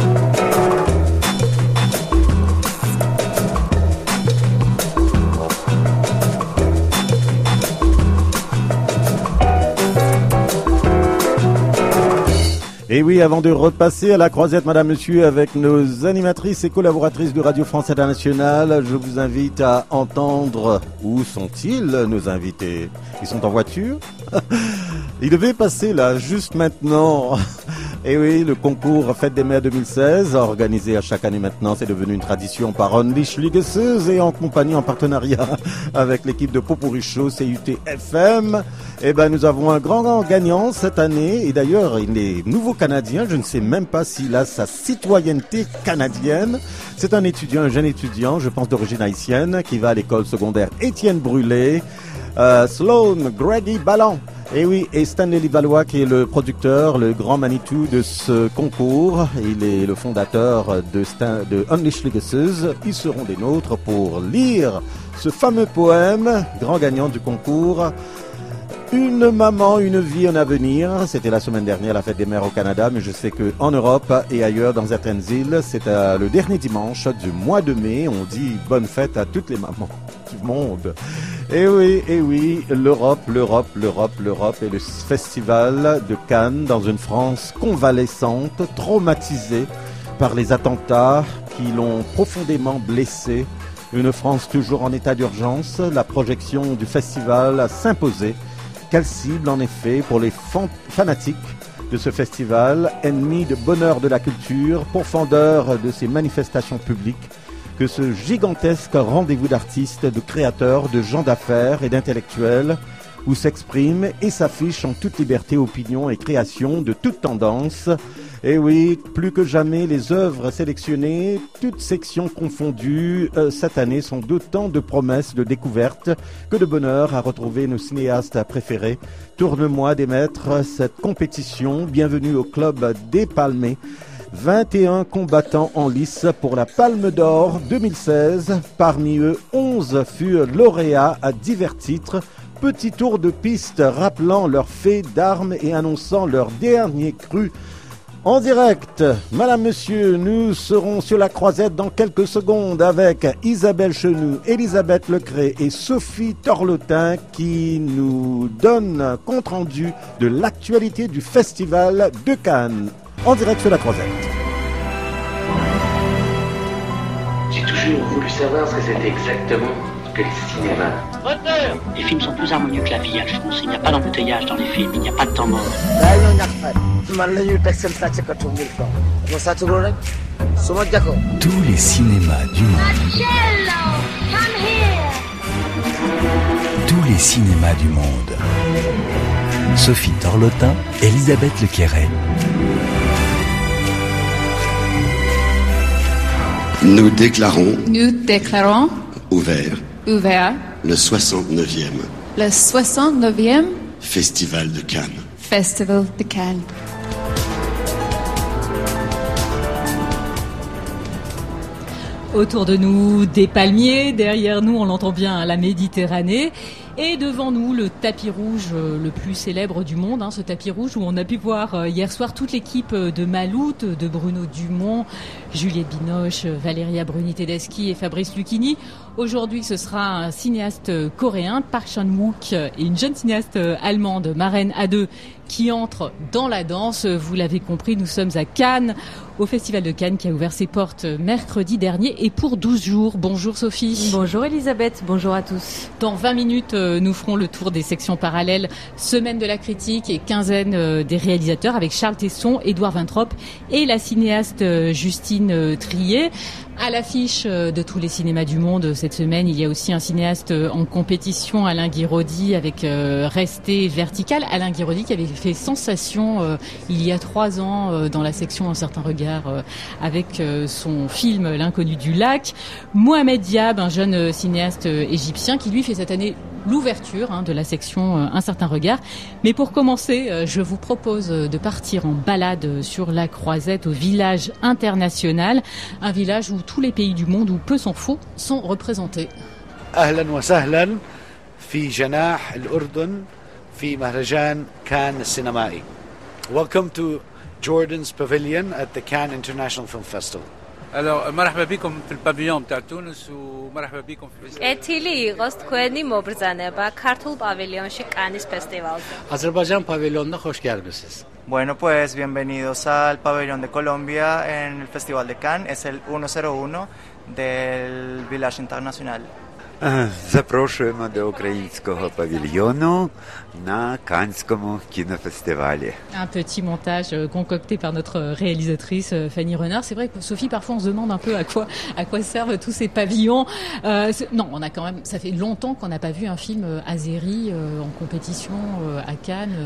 Et oui, avant de repasser à la croisette, madame, monsieur, avec nos animatrices et collaboratrices de Radio France Internationale, je vous invite à entendre où sont-ils, nos invités. Ils sont en voiture. Ils devaient passer là, juste maintenant. Et oui, le concours Fête des Mères deux mille seize, organisé à chaque année maintenant, c'est devenu une tradition par Unleash Ligesseuse et en compagnie, en partenariat avec l'équipe de Popurrí Show C U T F M. Eh ben, nous avons un grand, grand gagnant cette année. Et d'ailleurs, il est nouveau canadien. Je ne sais même pas s'il a sa citoyenneté canadienne. C'est un étudiant, un jeune étudiant, je pense d'origine haïtienne, qui va à l'école secondaire Étienne Brûlé. Euh, Sloan Grady Ballan. Et oui, et Stanley Livalois qui est le producteur, le grand Manitou de ce concours. Il est le fondateur de, Stan, de Unleash Legacies. Ils seront des nôtres pour lire ce fameux poème, grand gagnant du concours. Une maman, une vie, un avenir. C'était la semaine dernière, la fête des mères au Canada, mais je sais qu'en Europe et ailleurs, dans certaines îles, c'est euh, le dernier dimanche du mois de mai. On dit bonne fête à toutes les mamans du monde. Et oui, et oui, l'Europe, l'Europe, l'Europe, l'Europe et le festival de Cannes dans une France convalescente, traumatisée par les attentats qui l'ont profondément blessée. Une France toujours en état d'urgence. La projection du festival a s'imposé. Quelle cible en effet pour les fan- fanatiques de ce festival, ennemis de bonheur de la culture, pourfendeurs de ces manifestations publiques, que ce gigantesque rendez-vous d'artistes, de créateurs, de gens d'affaires et d'intellectuels, où s'expriment et s'affichent en toute liberté opinion et création de toute tendance. Et oui, plus que jamais, les œuvres sélectionnées, toutes sections confondues, euh, cette année sont d'autant de promesses de découvertes que de bonheur à retrouver nos cinéastes préférés. Tourne-moi des maîtres, cette compétition, bienvenue au club des Palmés. vingt et un combattants en lice pour la Palme d'Or deux mille seize. Parmi eux, onze furent lauréats à divers titres. Petit tour de piste rappelant leurs faits d'armes et annonçant leur dernier cru. En direct, Madame, Monsieur, nous serons sur la croisette dans quelques secondes avec Isabelle Chenoux, Elisabeth Lecret et Sophie Torlotin qui nous donnent compte rendu de l'actualité du Festival de Cannes. En direct sur la croisette. J'ai toujours voulu savoir ce que c'était exactement que le cinéma. Moteur. Les films sont plus harmonieux que la vie, Alphonse. Il n'y a pas d'embouteillage dans les films, il n'y a pas de temps mort. Tous les cinémas du monde. Tous les cinémas du monde. Sophie Torlotin, Elisabeth Lequeret. Nous déclarons Nous déclarons ouvert ouvert le soixante-neuvième le soixante-neuvième Festival de Cannes. Festival de Cannes. Autour de nous, des palmiers. Derrière nous, on l'entend bien, la Méditerranée. Et devant nous, le tapis rouge le plus célèbre du monde, hein, ce tapis rouge où on a pu voir hier soir toute l'équipe de Maloute, de Bruno Dumont, Juliette Binoche, Valéria Bruni-Tedeschi et Fabrice Lucchini. Aujourd'hui, ce sera un cinéaste coréen, Park Chan-wook, et une jeune cinéaste allemande, Maren Ade, qui entre dans la danse. Vous l'avez compris, nous sommes à Cannes, au Festival de Cannes qui a ouvert ses portes mercredi dernier et pour douze jours. Bonjour Sophie. Bonjour Elisabeth, bonjour à tous. Dans vingt minutes, nous ferons le tour des sections parallèles, semaine de la critique et quinzaine des réalisateurs avec Charles Tesson, Édouard Vintrop et la cinéaste Justine Trier. À l'affiche de tous les cinémas du monde cette semaine, il y a aussi un cinéaste en compétition, Alain Guiraudy, avec euh, Rester vertical. Alain Guiraudy qui avait fait sensation euh, il y a trois ans euh, dans la section Un certain regard euh, avec euh, son film L'inconnu du lac. Mohamed Diab, un jeune cinéaste euh, égyptien qui lui fait cette année l'ouverture hein, de la section euh, Un certain regard. Mais pour commencer, euh, je vous propose de partir en balade sur la Croisette au village international, un village où tous les pays du monde, où peu s'en faut, sont représentés. أهلا وسهلا في جناح الأردن في مهرجان كان السينمائي. Welcome to Jordan's Pavilion at the Cannes International Film Festival. Alors, مرحبا بكم في البافيون بتاع تونس ومرحبا بكم في ეთილი იყოს თქვენი მობრძანება ქართულ პავილიონში კანის ფესტივალზე. Azerbaycan pavilonuna hoş gelmişsiniz. Bueno, pues bienvenidos al pabellón de Colombia en el Festival de Cannes. Es el ciento uno del Village International. Запрошуємо до українського павільйону на Каннському кінофестивалі. Un petit montage concocté par notre réalisatrice Fanny Renard. C'est vrai que Sophie, parfois on se demande un peu à quoi, à quoi servent tous ces pavillons. Euh, non, on a quand même, ça fait longtemps qu'on n'a pas vu un film azéri euh, en compétition euh, à Cannes.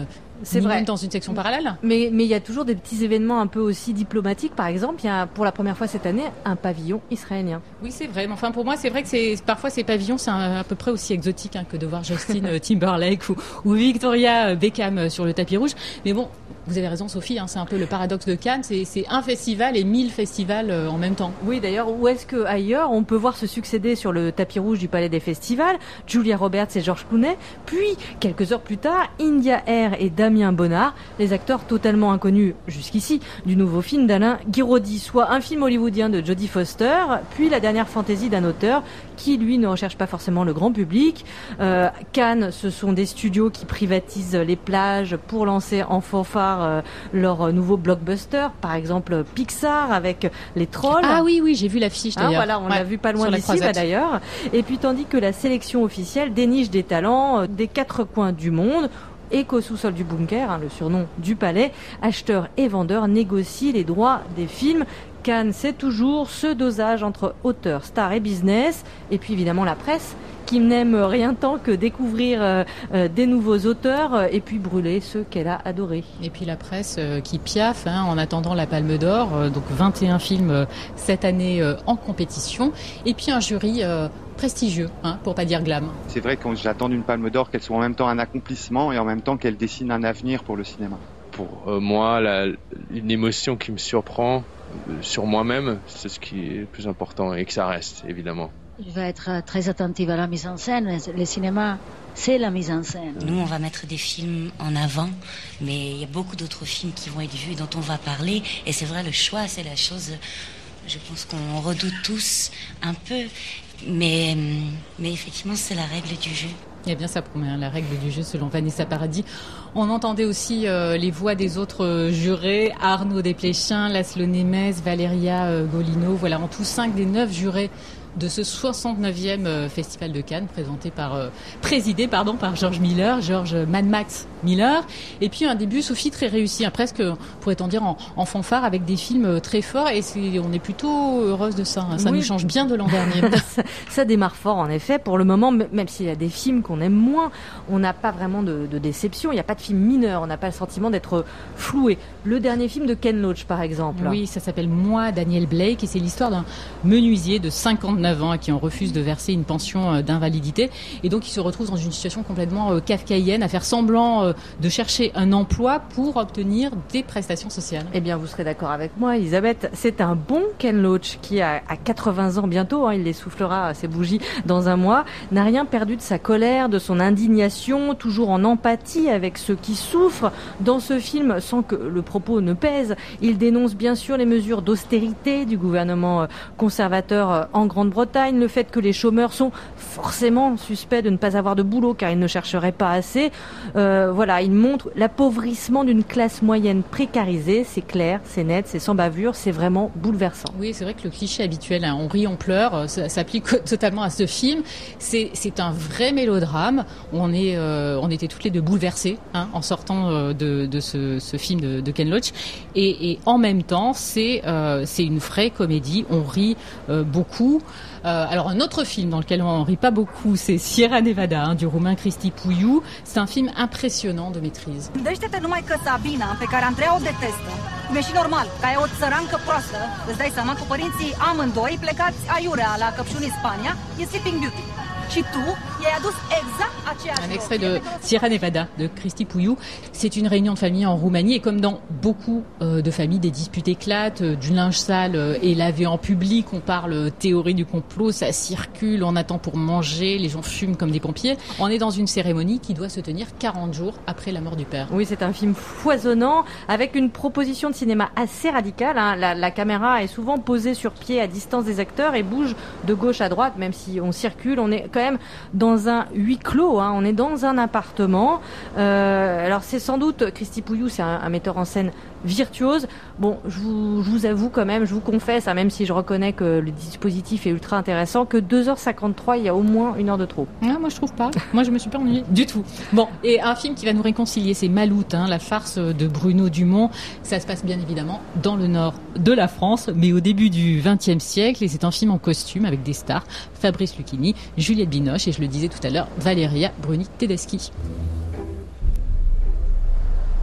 C'est vrai. Même dans une section parallèle. Mais mais il y a toujours des petits événements un peu aussi diplomatiques. Par exemple, il y a pour la première fois cette année un pavillon israélien. Oui, c'est vrai. Mais enfin, pour moi, c'est vrai que c'est parfois ces pavillons, c'est un, à peu près aussi exotique hein, que de voir Justin Timberlake ou, ou Victoria Beckham sur le tapis rouge. Mais bon, vous avez raison, Sophie. Hein, c'est un peu le paradoxe de Cannes. C'est, c'est un festival et mille festivals euh, en même temps. Oui, d'ailleurs, où est-ce que ailleurs on peut voir se succéder sur le tapis rouge du Palais des Festivals Julia Roberts et George Clooney, puis quelques heures plus tard, India Air et Damien Bonnard, les acteurs totalement inconnus jusqu'ici du nouveau film d'Alain Guiraudy, soit un film hollywoodien de Jodie Foster, puis la dernière fantaisie d'un auteur qui, lui, ne recherche pas forcément le grand public. Euh, Cannes, ce sont des studios qui privatisent les plages pour lancer en fanfare euh, leur nouveau blockbuster, par exemple Pixar avec les Trolls. Ah oui, oui, j'ai vu l'affiche d'ailleurs. Ah, voilà, on ouais, l'a vu pas loin d'ici bah, d'ailleurs. Et puis tandis que la sélection officielle déniche des talents euh, des quatre coins du monde, et qu'au sous-sol du bunker, hein, le surnom du palais, acheteurs et vendeurs négocient les droits des films. Cannes, c'est toujours ce dosage entre auteur, star et business, et puis évidemment la presse, qui n'aime rien tant que découvrir euh, euh, des nouveaux auteurs euh, et puis brûler ceux qu'elle a adorés. Et puis la presse euh, qui piaffe hein, en attendant la Palme d'Or, euh, donc vingt et un films euh, cette année euh, en compétition, et puis un jury euh, prestigieux, hein, pour pas dire glam. C'est vrai que j'attends d'une Palme d'Or qu'elle soit en même temps un accomplissement et en même temps qu'elle dessine un avenir pour le cinéma. Pour euh, moi, la, une émotion qui me surprend euh, sur moi-même, c'est ce qui est le plus important et que ça reste, évidemment. Je vais être très attentive à la mise en scène. Le cinéma, c'est la mise en scène. Nous, on va mettre des films en avant, mais il y a beaucoup d'autres films qui vont être vus et dont on va parler. Et c'est vrai, le choix, c'est la chose, je pense qu'on redoute tous un peu. Mais, mais effectivement, c'est la règle du jeu. Eh bien, ça promet hein, la règle du jeu selon Vanessa Paradis. On entendait aussi euh, les voix des autres euh, jurés, Arnaud Desplechin, Laszlo Nemes, Valéria euh, Golino. Voilà, en tout cinq des neuf jurés de ce soixante-neuvième euh, Festival de Cannes, présenté par, euh, présidé pardon, par George Miller, George Mad Max Miller. Et puis un début, Sophie, très réussi, hein, presque, pourrait-on dire, en, en fanfare, avec des films très forts. Et c'est, on est plutôt heureuse de ça. Hein. Ça oui. nous change bien de l'an dernier. ça, ça démarre fort, en effet. Pour le moment, même s'il y a des films qu'on aime moins, on n'a pas vraiment de, de déception. Il n'y a pas de film mineur. On n'a pas le sentiment d'être floué. Le dernier film de Ken Loach, par exemple. Oui, ça s'appelle Moi, Daniel Blake. Et c'est l'histoire d'un menuisier de cinquante-neuf ans à qui on refuse de verser une pension d'invalidité. Et donc, il se retrouve dans une situation complètement kafkaïenne, à faire semblant de chercher un emploi pour obtenir des prestations sociales. Eh bien, vous serez d'accord avec moi, Elisabeth. C'est un bon Ken Loach qui a, à quatre-vingts ans bientôt, hein, il les soufflera ses bougies dans un mois, n'a rien perdu de sa colère, de son indignation, toujours en empathie avec ceux qui souffrent. Dans ce film, sans que le propos ne pèse, il dénonce bien sûr les mesures d'austérité du gouvernement conservateur en Grande-Bretagne, le fait que les chômeurs sont forcément suspects de ne pas avoir de boulot car ils ne chercheraient pas assez. Euh, voilà, il montre l'appauvrissement d'une classe moyenne précarisée. C'est clair, c'est net, c'est sans bavure, c'est vraiment bouleversant. Oui, c'est vrai que le cliché habituel, hein, on rit, on pleure, ça s'applique totalement à ce film. C'est, c'est un vrai mélodrame. On est, euh, on était toutes les deux bouleversées hein, en sortant euh, de, de ce, ce film de, de Ken Loach. Et, et en même temps, c'est, euh, c'est une vraie comédie. On rit euh, beaucoup. Euh, alors un autre film dans lequel on rit pas beaucoup, c'est Sierra Nevada hein, du roumain Cristi Puiu. C'est un film impressionnant de maîtrise. Gândește-te numai că Sabina, pe care Andreea o detestă, cum e și normal, ca e o țărancă proastă, îți dai seama, cu părinții amândoi plecați aiurea la Căpșuni, Spania, e Sleeping Beauty. Un extrait de Sierra Nevada de Cristi Puiu. C'est une réunion de famille en Roumanie et comme dans beaucoup euh, de familles, des disputes éclatent, euh, du linge sale euh, est lavé en public, on parle euh, théorie du complot, ça circule, on attend pour manger, les gens fument comme des pompiers. On est dans une cérémonie qui doit se tenir quarante jours après la mort du père. Oui, c'est un film foisonnant avec une proposition de cinéma assez radicale. Hein. La, la caméra est souvent posée sur pied à distance des acteurs et bouge de gauche à droite, même si on circule, on est quand même dans un huis clos, hein. On est dans un appartement. Euh, alors c'est sans doute, Cristi Puiu, c'est un, un metteur en scène virtuose. Bon, je vous, je vous avoue quand même, je vous confesse, hein, même si je reconnais que le dispositif est ultra intéressant, que deux heures cinquante-trois, il y a au moins une heure de trop. Ah, moi je trouve pas. Moi je me suis pas ennuyée du tout. Bon, et un film qui va nous réconcilier, c'est Maloute, hein, la farce de Bruno Dumont. Ça se passe bien évidemment dans le nord de la France, mais au début du vingtième siècle, et c'est un film en costume avec des stars, Fabrice Lucchini, Juliette Binoche et je le disais tout à l'heure, Valéria Bruni Tedeschi.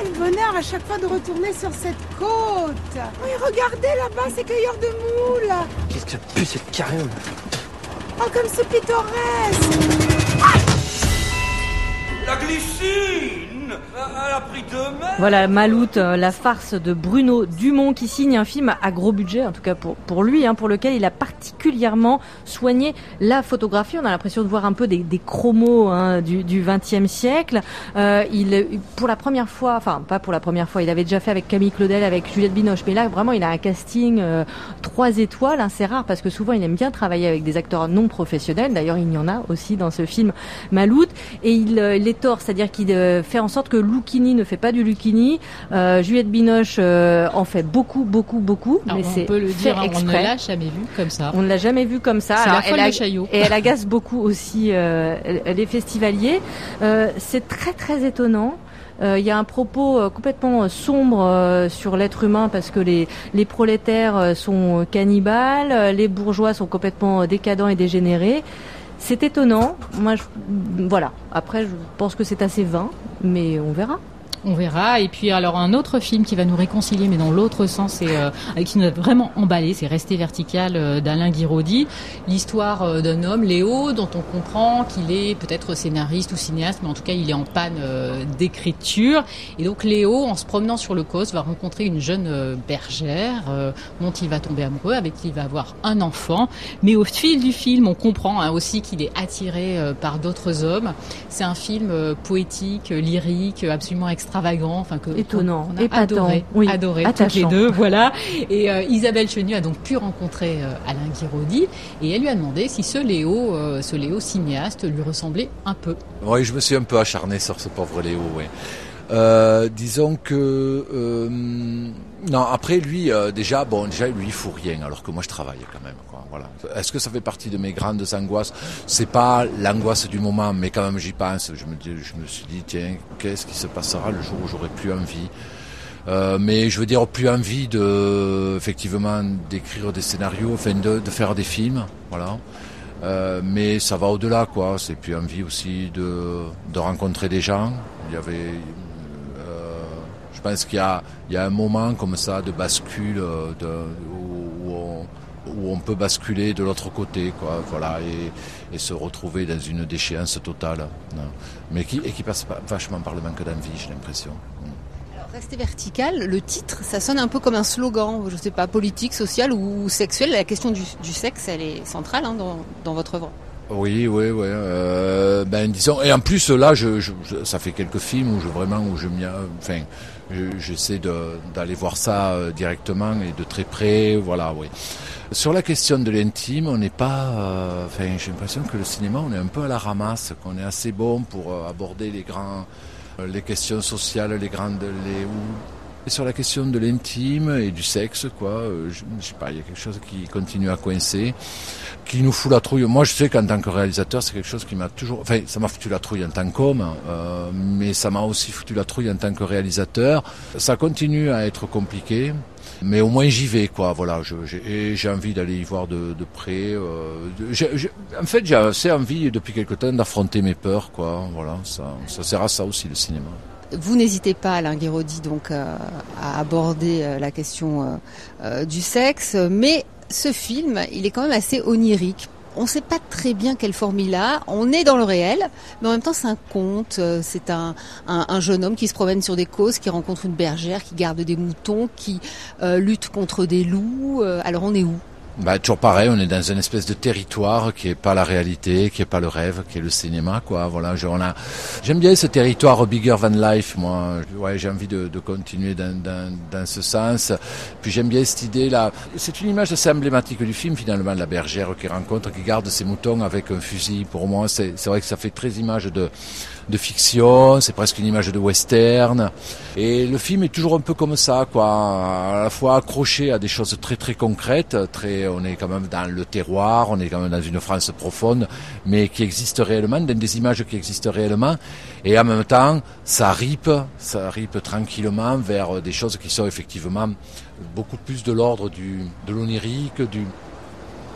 Quel bonheur à chaque fois de retourner sur cette côte. Oui, regardez là-bas, ces cueilleurs de moules. Qu'est-ce que ça pue cette carrière? Oh, comme c'est pittoresque. La glycine, elle a pris deux mètres. Voilà, Maloute, la farce de Bruno Dumont qui signe un film à gros budget, en tout cas pour, pour lui, hein, pour lequel il a particulièrement soigné la photographie. On a l'impression de voir un peu des, des chromos hein, du, du vingtième siècle. Euh, il, pour la première fois, enfin pas pour la première fois, il avait déjà fait avec Camille Claudel, avec Juliette Binoche, mais là vraiment il a un casting euh, trois étoiles, hein, c'est rare parce que souvent il aime bien travailler avec des acteurs non professionnels. D'ailleurs il y en a aussi dans ce film Maloute, et il, euh, il est tort, c'est-à-dire qu'il euh, fait en sorte que Lucchini ne fait pas du Lucchini. Euh, Juliette Binoche euh, en fait beaucoup, beaucoup, beaucoup. Alors, mais on c'est peut le dire, fait on exprès. ne l'a jamais vu comme ça. On ne l'a jamais vu comme ça. C'est Alors, la folle elle a- de Chaillot. Et elle agace beaucoup aussi euh, les festivaliers. Euh, c'est très, très étonnant. Euh, Il y a un propos euh, complètement euh, sombre euh, sur l'être humain parce que les, les prolétaires euh, sont cannibales, euh, les bourgeois sont complètement euh, décadents et dégénérés. C'est étonnant. Moi, je, voilà. Après, je pense que c'est assez vain, mais on verra. On verra. Et puis alors un autre film qui va nous réconcilier, mais dans l'autre sens, et euh, qui nous a vraiment emballé, c'est Rester vertical euh, d'Alain Guiraudy. L'histoire euh, d'un homme, Léo, dont on comprend qu'il est peut-être scénariste ou cinéaste, mais en tout cas il est en panne euh, d'écriture. Et donc Léo, en se promenant sur le Causse, va rencontrer une jeune euh, bergère euh, dont il va tomber amoureux, avec qui il va avoir un enfant. Mais au fil du film, on comprend hein, aussi qu'il est attiré euh, par d'autres hommes. C'est un film euh, poétique, euh, lyrique, absolument extraordinaire. Extravagant, enfin que étonnant, on a épatant, adoré, oui, adoré attachant. toutes les deux, voilà. Et euh, Isabelle Chenu a donc pu rencontrer euh, Alain Guiraudy et elle lui a demandé si ce Léo, euh, ce Léo cinéaste, lui ressemblait un peu. Oui, je me suis un peu acharné sur ce pauvre Léo. Oui. Euh, disons que euh, non. Après lui, euh, déjà, bon, déjà lui il fout rien, alors que moi je travaille quand même. Quoi, voilà. Est-ce que ça fait partie de mes grandes angoisses? C'est pas l'angoisse du moment, mais quand même j'y pense. Je me dis, je me suis dit, tiens, qu'est-ce qui se passera le jour où j'aurai plus envie? Euh, mais je veux dire plus envie de, effectivement, d'écrire des scénarios, enfin de, de faire des films, voilà. Euh, mais ça va au-delà, quoi. C'est plus envie aussi de, de rencontrer des gens. Il y avait, euh, je pense qu'il y a, il y a un moment comme ça de bascule, de, où, où, on, où on peut basculer de l'autre côté, quoi. Voilà, et, et se retrouver dans une déchéance totale. Non. Mais qui, et qui passe pas, vachement par le manque d'envie, j'ai l'impression. Rester vertical, le titre, ça sonne un peu comme un slogan, je sais pas, politique, social ou sexuel. La question du, du sexe, elle est centrale hein, dans, dans votre œuvre. Oui, oui, oui. Euh, ben disons, et en plus là, je, je, ça fait quelques films où je vraiment où je m'y, enfin, je, j'essaie de, d'aller voir ça euh, directement et de très près, voilà, oui. Sur la question de l'intime, on n'est pas, euh, enfin, j'ai l'impression que le cinéma, on est un peu à la ramasse, qu'on est assez bon pour euh, aborder les grands. Les questions sociales, les grandes, les et sur la question de l'intime et du sexe, quoi, je, je sais pas, il y a quelque chose qui continue à coincer, qui nous fout la trouille. Moi, je sais qu'en tant que réalisateur, c'est quelque chose qui m'a toujours, enfin, ça m'a foutu la trouille en tant qu'homme, euh, mais ça m'a aussi foutu la trouille en tant que réalisateur. Ça continue à être compliqué. Mais au moins j'y vais, quoi. Voilà, je, j'ai, j'ai envie d'aller y voir de, de près. Euh, de, j'ai, j'ai, en fait, j'ai assez envie depuis quelque temps d'affronter mes peurs, quoi. Voilà, ça, ça sert à ça aussi le cinéma. Vous n'hésitez pas, Alain Guiraudy, donc euh, à aborder euh, la question euh, euh, du sexe, mais ce film, il est quand même assez onirique. On ne sait pas très bien quelle forme il a. On est dans le réel, mais en même temps, c'est un conte. C'est un, un, un jeune homme qui se promène sur des causses, qui rencontre une bergère, qui garde des moutons, qui euh, lutte contre des loups. Euh, alors, on est où ? Bah, toujours pareil, on est dans une espèce de territoire qui est pas la réalité, qui est pas le rêve, qui est le cinéma, quoi. Voilà, je, on a, j'aime bien ce territoire bigger than life, moi. Ouais, j'ai envie de, de continuer dans, dans, dans ce sens. Puis j'aime bien cette idée-là. C'est une image assez emblématique du film, finalement, la bergère qui rencontre, qui garde ses moutons avec un fusil. Pour moi, c'est, c'est vrai que ça fait très image de, de fiction, c'est presque une image de western. Et le film est toujours un peu comme ça, quoi. À la fois accroché à des choses très, très concrètes, très, on est quand même dans le terroir, on est quand même dans une France profonde, mais qui existe réellement, dans des images qui existent réellement, et en même temps, ça ripe, ça ripe tranquillement vers des choses qui sont effectivement beaucoup plus de l'ordre du, de l'onirique, du,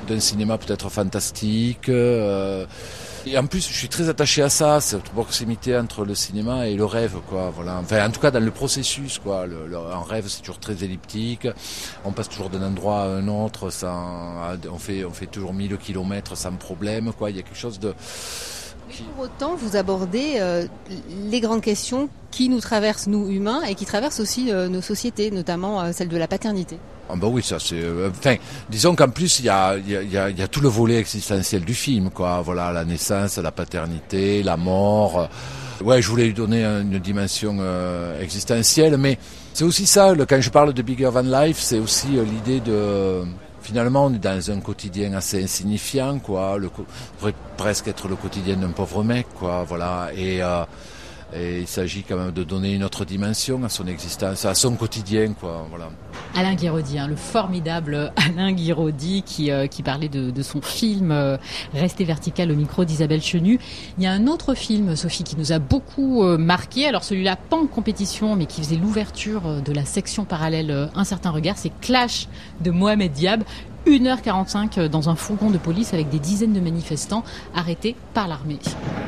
d'un cinéma peut-être fantastique. Euh, et en plus, je suis très attaché à ça, cette proximité entre le cinéma et le rêve, quoi. Voilà. Enfin, en tout cas, dans le processus, quoi. Le, le, un rêve, c'est toujours très elliptique. On passe toujours d'un endroit à un autre, sans, on fait, on fait toujours mille kilomètres sans problème, quoi. Il y a quelque chose de. Qui... Pour autant, vous abordez euh, les grandes questions qui nous traversent, nous humains, et qui traversent aussi euh, nos sociétés, notamment euh, celle de la paternité. Ah bah oui, ça c'est. Euh, enfin, disons qu'en plus il y a, il y a, il y a tout le volet existentiel du film, quoi. Voilà, la naissance, la paternité, la mort. Ouais, je voulais lui donner une dimension euh, existentielle, mais c'est aussi ça. Le, quand je parle de Bigger Than Life, c'est aussi euh, l'idée de. Finalement, on est dans un quotidien assez insignifiant, quoi. Le pourrait presque être le quotidien d'un pauvre mec, quoi. Voilà. Et, euh, et il s'agit quand même de donner une autre dimension à son existence, à son quotidien, quoi. Voilà. Alain Guiraudy, hein, le formidable Alain Guiraudy qui, euh, qui parlait de, de son film euh, Rester vertical au micro d'Isabelle Chenu. Il y a un autre film, Sophie, qui nous a beaucoup euh, marqué. Alors celui-là, pas en compétition, mais qui faisait l'ouverture de la section parallèle euh, Un certain regard. C'est Clash de Mohamed Diab. une heure quarante-cinq dans un fourgon de police avec des dizaines de manifestants arrêtés par l'armée.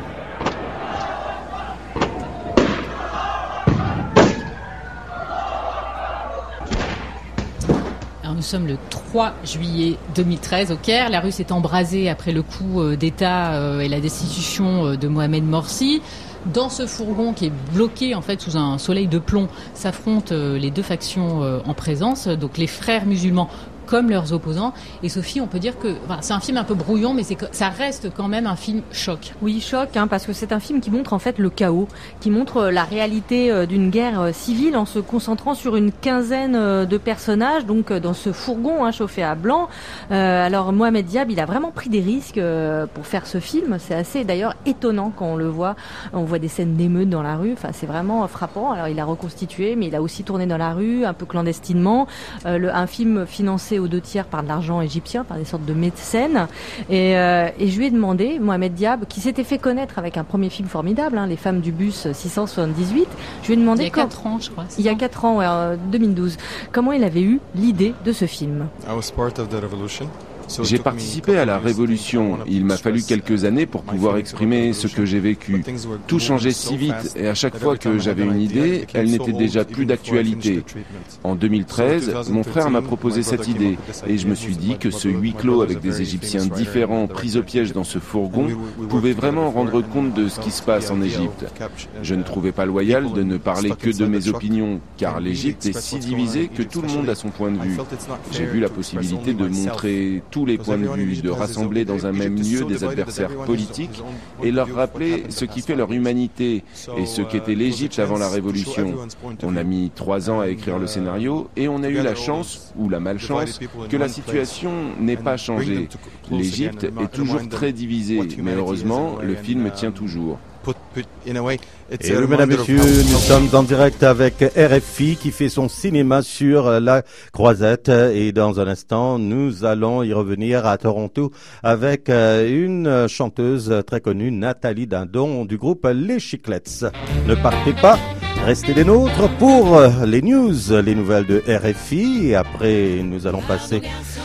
Alors nous sommes le trois juillet deux mille treize au Caire. La rue s'est embrasée après le coup d'État et la destitution de Mohamed Morsi. Dans ce fourgon qui est bloqué en fait sous un soleil de plomb, s'affrontent les deux factions en présence, donc les frères musulmans comme leurs opposants. Et Sophie, on peut dire que voilà, c'est un film un peu brouillon, mais c'est que ça reste quand même un film choc. Oui, choc, hein, parce que c'est un film qui montre en fait le chaos, qui montre la réalité d'une guerre civile en se concentrant sur une quinzaine de personnages, donc dans ce fourgon hein, chauffé à blanc. Euh, alors Mohamed Diab, il a vraiment pris des risques euh, pour faire ce film. C'est assez d'ailleurs étonnant quand on le voit. On voit des scènes d'émeutes dans la rue. Enfin, c'est vraiment frappant. Alors il a reconstitué, mais il a aussi tourné dans la rue, un peu clandestinement. Euh, le, un film financé aux deux tiers par de l'argent égyptien, par des sortes de mécènes. Et, euh, et je lui ai demandé, Mohamed Diab, qui s'était fait connaître avec un premier film formidable, hein, Les femmes du bus six cent soixante-dix-huit, je lui ai demandé... Il y a quatre ans, je crois. Il y a quatre ans, ouais, en deux mille douze. Comment il avait eu l'idée de ce film? I was part of the revolution. J'ai participé à la révolution. Il m'a fallu quelques années pour pouvoir exprimer ce que j'ai vécu. Tout changeait si vite et à chaque fois que j'avais une idée, elle n'était déjà plus d'actualité. En deux mille treize, mon frère m'a proposé cette idée et je me suis dit que ce huis clos avec des Égyptiens différents pris au piège dans ce fourgon pouvait vraiment rendre compte de ce qui se passe en Égypte. Je ne trouvais pas loyal de ne parler que de mes opinions car l'Égypte est si divisée que tout le monde a son point de vue. J'ai vu la possibilité de montrer tout tous les points de vue, de rassembler dans un même lieu des adversaires politiques et leur rappeler ce qui fait leur humanité et ce qu'était l'Égypte avant la Révolution. On a mis trois ans à écrire le scénario et on a eu la chance, ou la malchance, que la situation n'ait pas changé. L'Égypte est toujours très divisée, mais heureusement, le film tient toujours. Et oui, mesdames, messieurs, nous sommes en direct avec R F I qui fait son cinéma sur la Croisette et dans un instant, nous allons y revenir à Toronto avec une chanteuse très connue, Nathalie Dindon du groupe Les Chiclettes. Ne partez pas, restez des nôtres pour les news, les nouvelles de R F I et après nous allons passer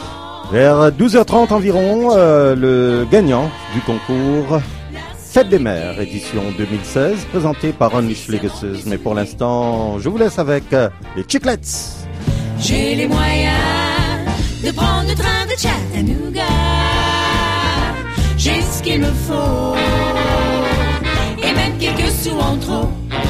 vers douze heures trente environ, euh, le gagnant du concours Fête des Mères, édition deux mille seize, présentée par Unleashed Legacies. Mais pour l'instant, je vous laisse avec euh, les Chiclettes. J'ai les moyens de prendre le train de Chattanooga. J'ai ce qu'il me faut et même quelques sous en trop.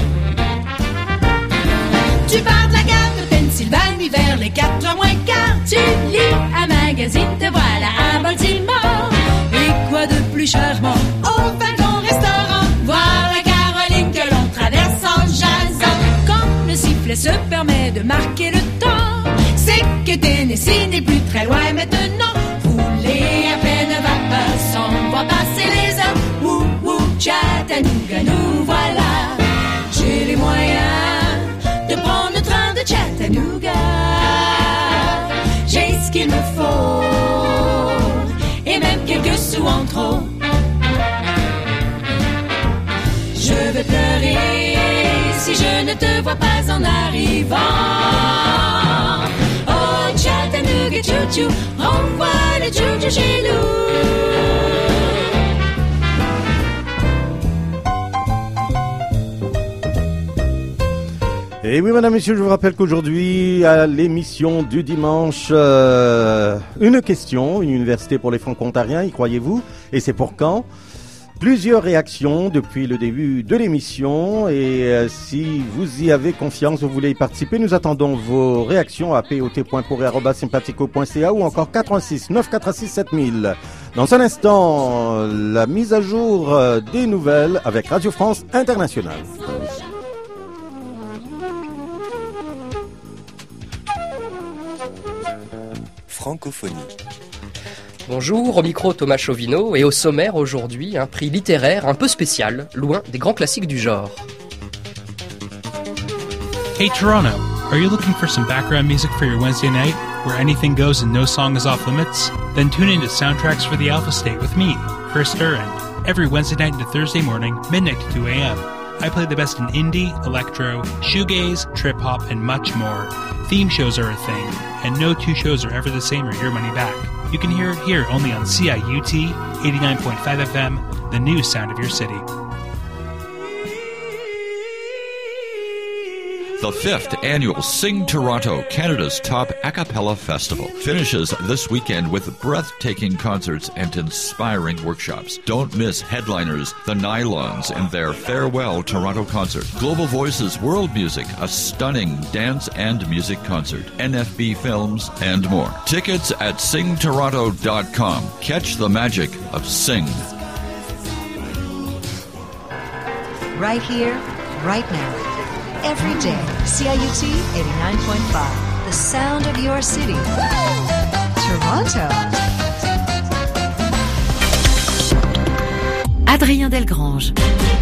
Tu pars de la gare de Pennsylvanie vers les quatre heures moins quart. Tu lis un magazine, te voilà à Baltimore. Et quoi de plus charmant au wagon restaurant, voir la Caroline que l'on traverse en jasant. Quand le sifflet se permet de marquer le temps, c'est que Tennessee n'est plus très loin maintenant. Rouler à pleine vapeur sans voir passer les heures. Ouh, ouh, Chattanooga, nous voilà. J'ai les moyens de prendre le train de Chattanooga. J'ai ce qu'il me faut et même quelques sous en trop. Je vais pleurer si je ne te vois pas en arrivant. Oh Chattanooga, chou-chou, renvoie le chou-chou chez nous. Et oui, madame, messieurs, je vous rappelle qu'aujourd'hui, à l'émission du dimanche, euh, une question, une université pour les franco-ontariens, y croyez-vous? Et c'est pour quand? Plusieurs réactions depuis le début de l'émission et euh, si vous y avez confiance, vous voulez y participer, nous attendons vos réactions à pot.pourri arobase sympathico point c a ou encore quatre un six neuf quatre six sept mille. Dans un instant, la mise à jour des nouvelles avec Radio France Internationale. Francophonie. Bonjour, au micro Thomas Chauvineau et au sommaire aujourd'hui un prix littéraire un peu spécial, loin des grands classiques du genre. Hey Toronto, are you looking for some background music for your Wednesday night where anything goes and no song is off limits? Then tune in to Soundtracks for the Alpha State with me, Chris Duran, every Wednesday night into Thursday morning, midnight to two a.m. I play the best in indie, electro, shoegaze, trip-hop, and much more. Theme shows are a thing, and no two shows are ever the same or your money back. You can hear it here only on C I U T eighty-nine point five F M, the new sound of your city. The fifth annual Sing Toronto, Canada's top a cappella festival, finishes this weekend with breathtaking concerts and inspiring workshops. Don't miss headliners The Nylons and their Farewell Toronto concert, Global Voices World Music, a stunning dance and music concert, N F B Films, and more. Tickets at sing toronto dot com. Catch the magic of Sing. Right here, right now. Every day, C I U T eighty-nine point five, the sound of your city. Toronto. Adrien Delgrange.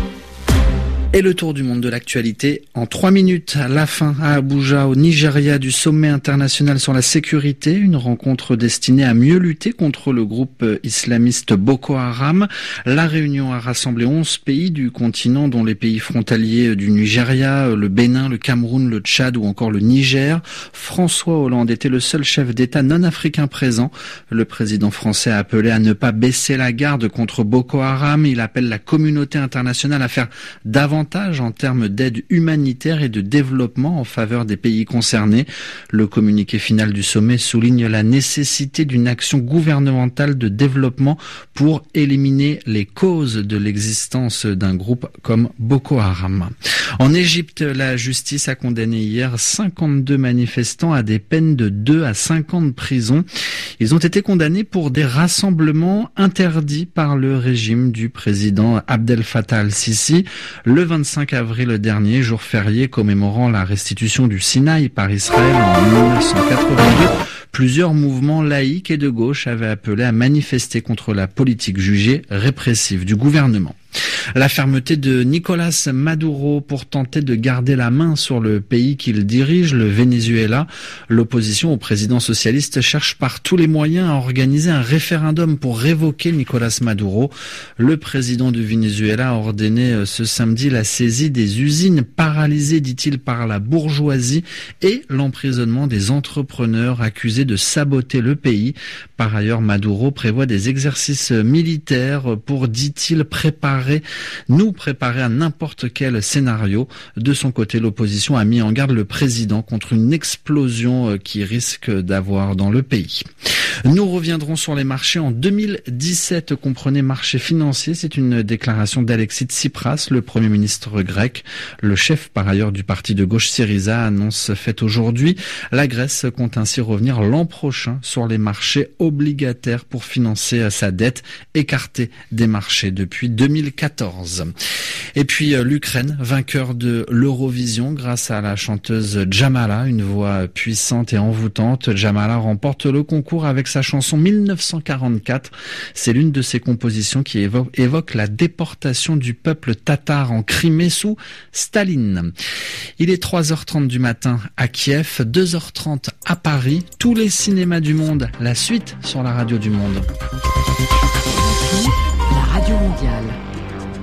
Et le tour du monde de l'actualité en trois minutes. À la fin, à Abuja, au Nigeria, du sommet international sur la sécurité, une rencontre destinée à mieux lutter contre le groupe islamiste Boko Haram. La réunion a rassemblé onze pays du continent, dont les pays frontaliers du Nigeria, le Bénin, le Cameroun, le Tchad ou encore le Niger. François Hollande était le seul chef d'État non africain présent. Le président français a appelé à ne pas baisser la garde contre Boko Haram. Il appelle la communauté internationale à faire davantage en termes d'aide humanitaire et de développement en faveur des pays concernés. Le communiqué final du sommet souligne la nécessité d'une action gouvernementale de développement pour éliminer les causes de l'existence d'un groupe comme Boko Haram. En Égypte, la justice a condamné hier cinquante-deux manifestants à des peines de deux à cinq ans de prison. Ils ont été condamnés pour des rassemblements interdits par le régime du président Abdel Fattah al-Sisi. Le vingt-cinq avril dernier, jour férié commémorant la restitution du Sinaï par Israël en mille neuf cent quatre-vingt-deux, plusieurs mouvements laïques et de gauche avaient appelé à manifester contre la politique jugée répressive du gouvernement. La fermeté de Nicolás Maduro pour tenter de garder la main sur le pays qu'il dirige, le Venezuela. L'opposition au président socialiste cherche par tous les moyens à organiser un référendum pour révoquer Nicolás Maduro. Le président du Venezuela a ordonné ce samedi la saisie des usines paralysées, dit-il, par la bourgeoisie et l'emprisonnement des entrepreneurs accusés de saboter le pays. Par ailleurs, Maduro prévoit des exercices militaires pour, dit-il, préparer nous préparer à n'importe quel scénario. De son côté, l'opposition a mis en garde le président contre une explosion qui risque d'avoir dans le pays. Nous reviendrons sur les marchés en deux mille dix-sept, comprenez marché financier. C'est une déclaration d'Alexis Tsipras, le Premier ministre grec. Le chef, par ailleurs, du parti de gauche Syriza annonce faite aujourd'hui. La Grèce compte ainsi revenir l'an prochain sur les marchés obligataires pour financer sa dette, écartée des marchés depuis deux mille quatorze. Et puis l'Ukraine, vainqueur de l'Eurovision grâce à la chanteuse Jamala, une voix puissante et envoûtante. Jamala remporte le concours avec sa chanson mille neuf cent quarante-quatre. C'est l'une de ses compositions qui évoque, évoque la déportation du peuple tatar en Crimée sous Staline. Il est trois heures trente du matin à Kiev, deux heures trente à Paris. Tous les cinémas du monde, la suite sur la radio du monde. La radio mondiale.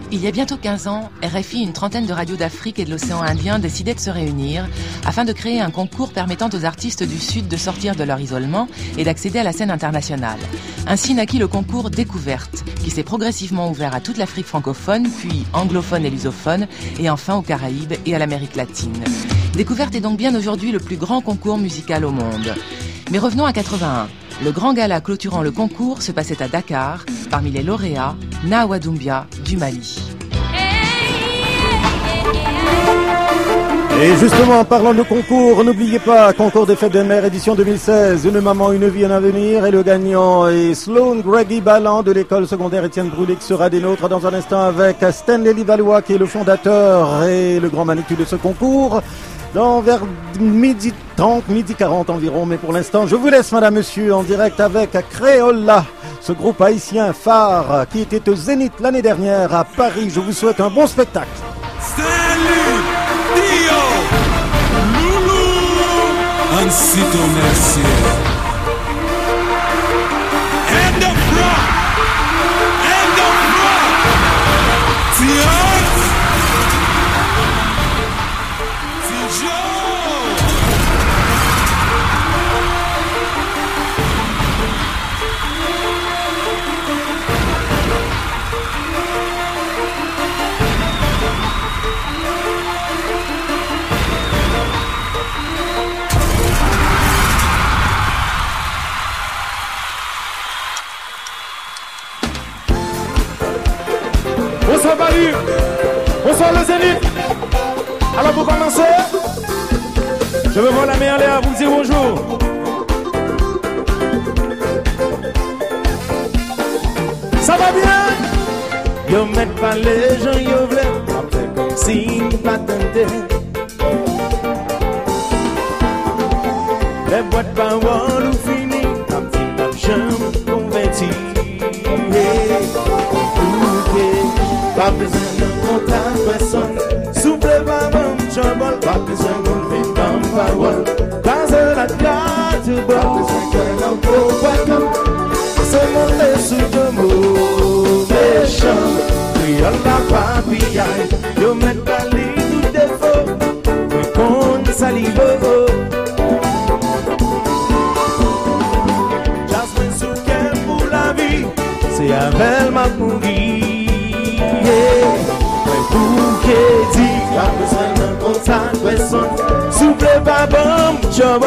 Il y a bientôt quinze ans, R F I et une trentaine de radios d'Afrique et de l'océan Indien décidaient de se réunir afin de créer un concours permettant aux artistes du Sud de sortir de leur isolement et d'accéder à la scène internationale. Ainsi naquit le concours Découverte, qui s'est progressivement ouvert à toute l'Afrique francophone, puis anglophone et lusophone, et enfin aux Caraïbes et à l'Amérique latine. Découverte est donc bien aujourd'hui le plus grand concours musical au monde. Mais revenons à quatre-vingt-un. Le grand gala clôturant le concours se passait à Dakar, parmi les lauréats, Nahawa Doumbia du Mali. Et justement, en parlant de concours, n'oubliez pas, concours des fêtes des mères, édition deux mille seize, Une maman, une vie, un avenir, et le gagnant est Sloan Greggy Ballan de l'école secondaire Étienne Brûlé, qui sera des nôtres dans un instant avec Stanley Livalois, qui est le fondateur et le grand Manitou de ce concours. Dans vers midi trente, midi quarante environ, mais pour l'instant, je vous laisse, madame, monsieur, en direct avec Créola, ce groupe haïtien phare qui était au Zénith l'année dernière à Paris. Je vous souhaite un bon spectacle. Salut, Dio, Loulou, Ancito Mercier. And the front, and the front, Tion. Bonsoir Paris, bonsoir le Zénith. Alors pour commencer, je veux voir la main en l'air, vous dire bonjour. Ça va bien? Yo met pas les gens, yo v'lait, après comme si pas tenté. Les boîtes pas wall ou fini, un petit peu chambre converti. Pas besoin de contact, personne. Souple pas mon trouble. Pas besoin de vivre dans parole. Dans la glace, tu bois. Pas besoin de l'en pour c'est monter sous de mots méchants. Créole la papillaille. Yo met pas les tout défaut. Mais qu'on salive. Jasmine sous quel pour la vie. C'est avec ma mourie. Mais pour qu'elle dit, pas besoin d'un contact, personne. Souple pas bon, trouble.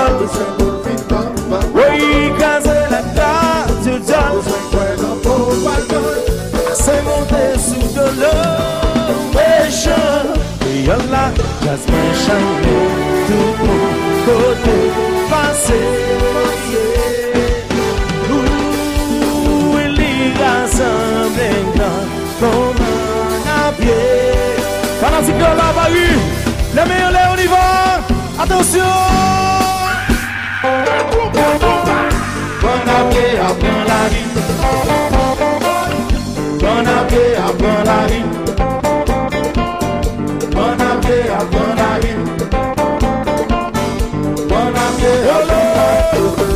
Oui, quand c'est la table, tu donnes. C'est monté sous de l'eau, méchant. Et y'en a, Jasmine chanté, tout mon côté, passé. Ouh, il y a ensemble, comme pendant que la Paris, les meilleurs on y va. Attention. Bon appétit après la vie. Bon appétit après la vie. Bon appétit après la vie. Bon appétit après la vie.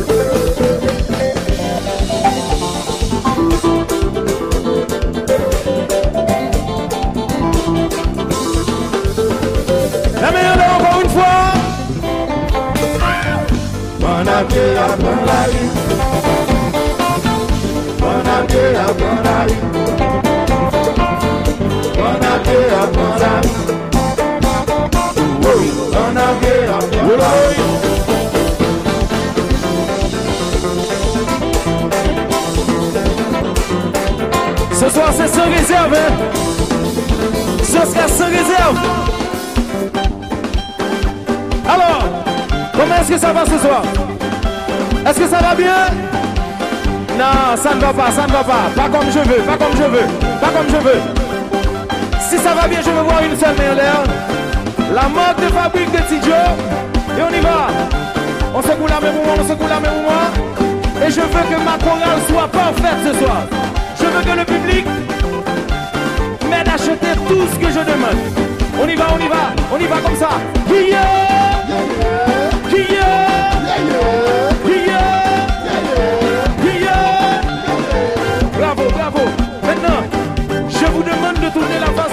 La meilleure encore une fois. Bon appétit après la vie. Bon appétit après la vie. Bon appétit après la vie. Bon appétit après la vie. Ce soir c'est sans réserve, hein? Ce sera sans réserve. Alors, comment est-ce que ça va ce soir? Est-ce que ça va bien? Non, ça ne va pas, ça ne va pas. Pas comme je veux, pas comme je veux, pas comme je veux. Si ça va bien, je veux voir une seule main en l'air. La marque de fabrique de Tidjo. Et on y va. On secoue la même moment, on secoue la même moment. Et je veux que ma chorale soit parfaite ce soir. Je veux que le public m'aide à acheter tout ce que je demande. On y va, on y va, on y va comme ça. Yeah! Yeah! Yeah! Bravo, bravo. Maintenant, je vous demande de tourner la face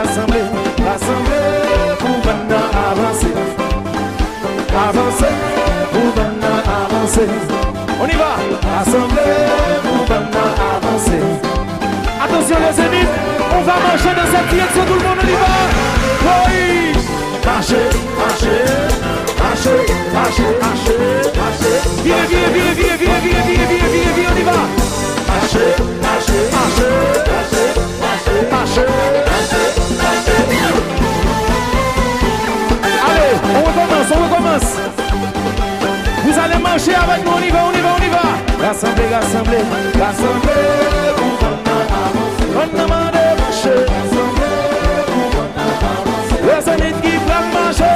rassembler, rassembler pour maintenant avancer. Avancer pour maintenant avancer. On y va, rassembler pour maintenant avancer. Attention les amis, on va marcher dans cette direction, tout le monde on y va. Oui, marcher, marcher, marcher, marcher, marcher, marcher. Viens, viens, viens, viens, viens, viens, viens, viens, viens, viens, on y va. Marcher, marcher, marcher, marcher, marcher, marcher, marcher, marcher. Allez, on recommence, on recommence. Vous allez marcher avec nous, on y va, on y va, on y va. Rassembler, rassembler, rassembler pour maintenant avancer. On demande de marcher, rassembler pour maintenant avancer. Les amis qui veulent marcher.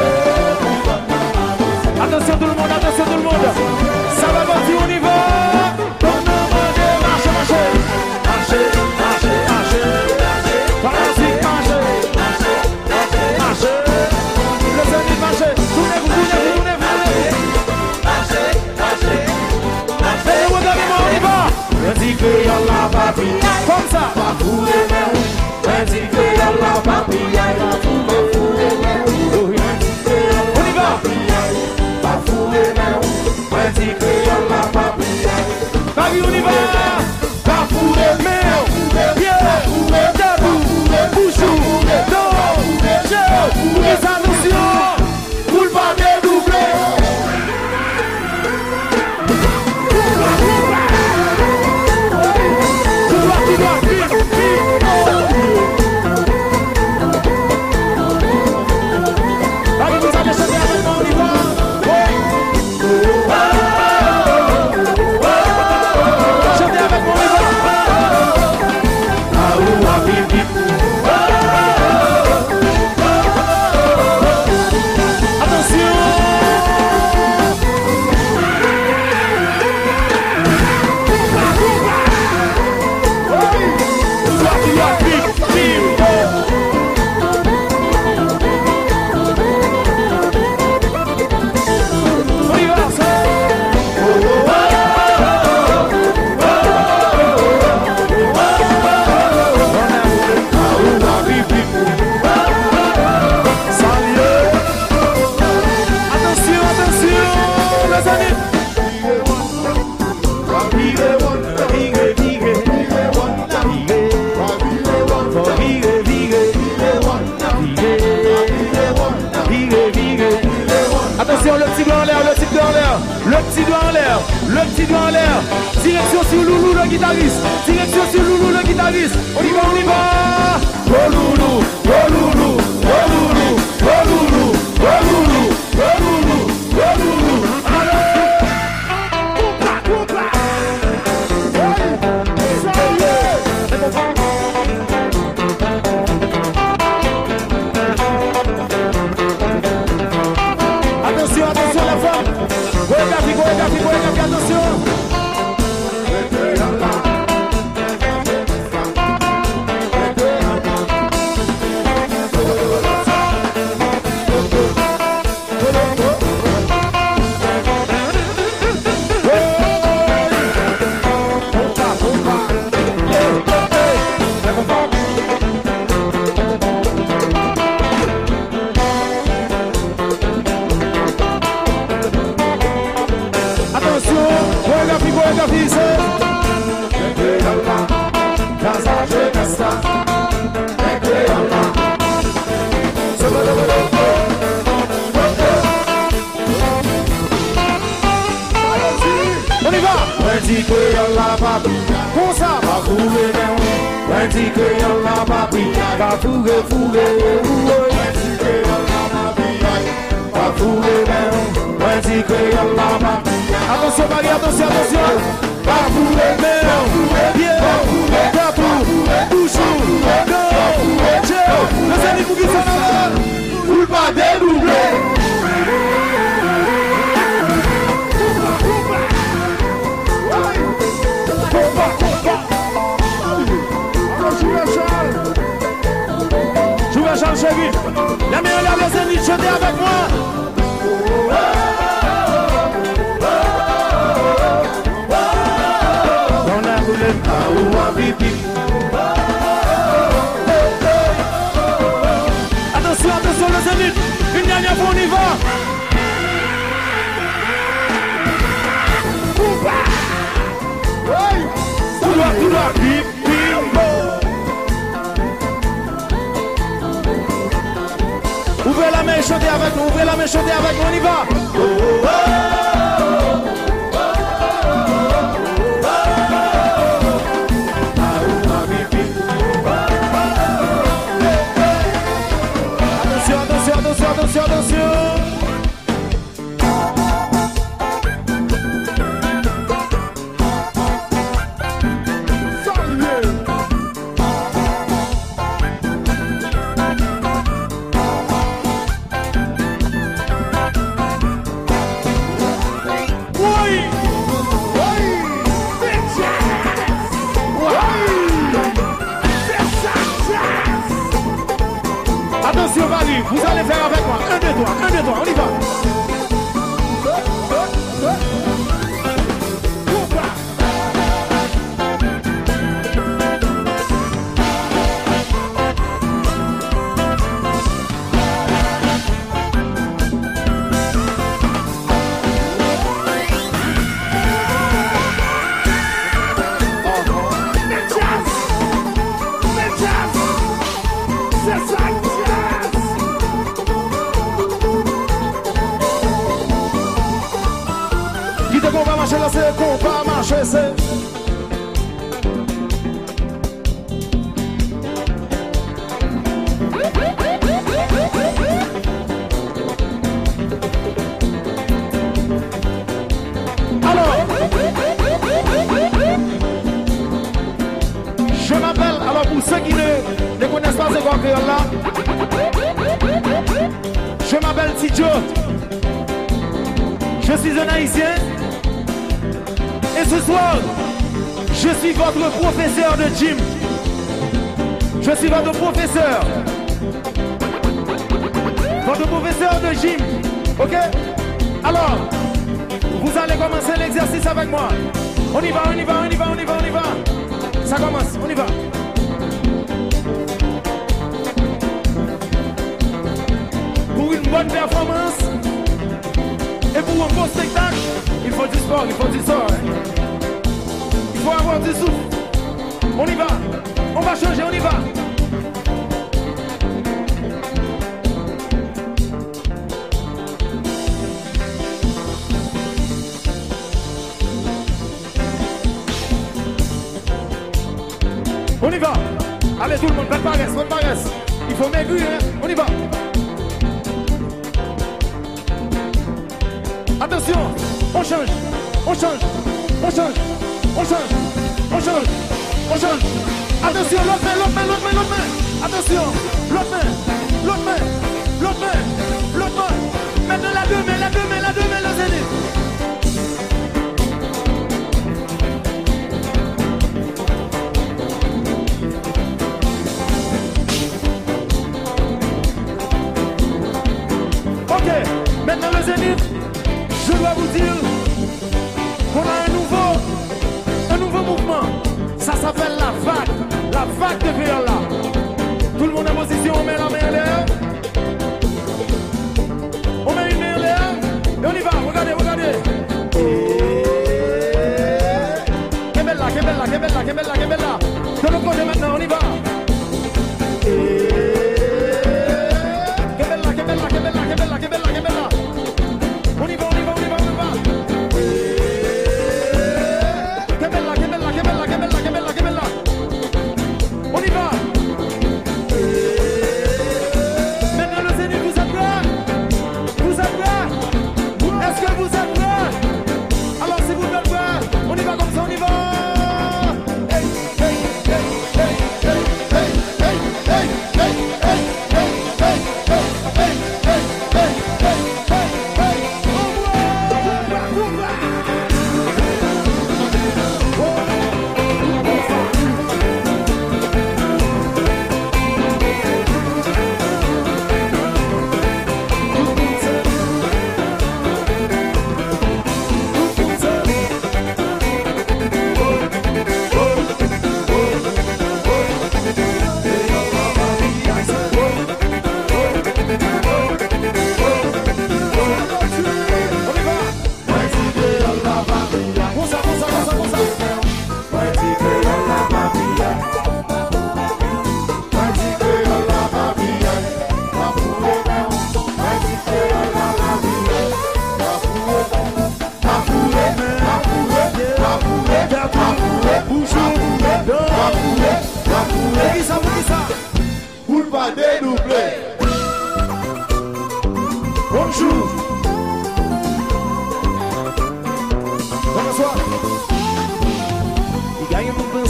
Attention tout le monde, attention tout le monde. Ça va partir, on y va. On demande de marcher, marcher. Marcher, marcher, marcher, marcher. Par la suite, marcher, marcher, marcher, marcher. Les amis, marcher. Tournez-vous, tournez-vous, tournez-vous. Marcher, marcher, marcher. Et regardez-moi, on y va. On dit que y'a la papille. Comme ça. Pas fou les mains. On dit que y'a la papille. Pas fou, pas fou les mains. On y va. Pas fou les mains. On dit que y'a la papille. Paris, on y va. Pas fou les mains. Pieds, tabou, bouchou, dos, jeu. Les attentions. Roule pas dédoublé. Tu dois, vite, vite. Allez, vous allez chanter avec moi, on y va. Chantez avec moi, on y va. Ah ou ah, vite, vite. Attention. Attention, le petit doigt en l'air, le petit doigt en l'air, le petit doigt en l'air, le petit doigt en l'air. Direction sur Loulou le guitariste, direction sur Loulou le guitariste. On y va, on y va. Oh Loulou, oh Loulou, oh Loulou, oh Loulou, oh Loulou, oh Loulou, oh Loulou. Attention, attention la femme. Goégafi, goégafi, goégafi, attention. On y va. Dit que y'a la papi, pour ça, pas fouler, non. Dit que y'a la papi, pas fouler, fouler, dit que y'a la papi, pas fouler, non. Dit que y'a la papi. Attention, Marie, attention, attention. Pas fouler, non. Bien, tapou, bouchou, go, Joe. Les amis, vous qui sont là, vous pas dédoubler. Charles Chéri, la meilleure la les amis, chantez avec moi. On a roulé à ou à pipi. va, bip, bimbo. Ouvrez la main et chantez avec nous, ouvrez la main et chantez avec nous, on y va. Oh, oh, oh. Attention, attention, attention. Attention, Valérie, vous allez faire avec moi. Un, deux, trois, un, deux, trois, on y va. Qu'on va marcher là, c'est qu'on va marcher, c'est. Alors, je m'appelle, alors pour ceux qui ne, ne connaissent pas ce grand créole là, je m'appelle Tidjo. Je suis un Haïtien. Et ce soir, je suis votre professeur de gym. Je suis votre professeur. Votre professeur de gym. Ok? Alors, vous allez commencer l'exercice avec moi. On y va, on y va, on y va, on y va, on y va. Ça commence, on y va. Pour une bonne performance et pour un beau spectacle, il faut du sport, il faut du sport. Hein? Il faut avoir du souffle. On y va. On va changer, on y va. On y va. Allez tout le monde, faites paresse, faites paresse. Il faut maigrir, hein? On y va. Attention, on change, on change, on change, on change, on change, on change. Attention, l'autre main, l'autre main, l'autre main, l'autre main. Attention, l'autre main, l'autre main, l'autre main, l'autre main. Maintenant la deux mains, la deux mains, la deux mains, la zénith. Ok, maintenant le zénith. Je dois vous dire qu'on a un nouveau, un nouveau mouvement. Ça s'appelle la vague, la vague de créole là. Tout le monde en position, on met la main en l'air. On met une main en l'air et on y va. Regardez, regardez. Qu'est belle là, qu'est belle là, qu'est belle là, qu'est belle là, qu'est belle là. De l'autre côté maintenant, on y va. Qu'est belle là, qu'est belle là, qu'est belle là, qu'est belle là, qu'est belle là, qu'est belle là. On y va, on y va, on y va, on y va. Que bella, que bella, que bella, que bella, que bella, que bella. On y va.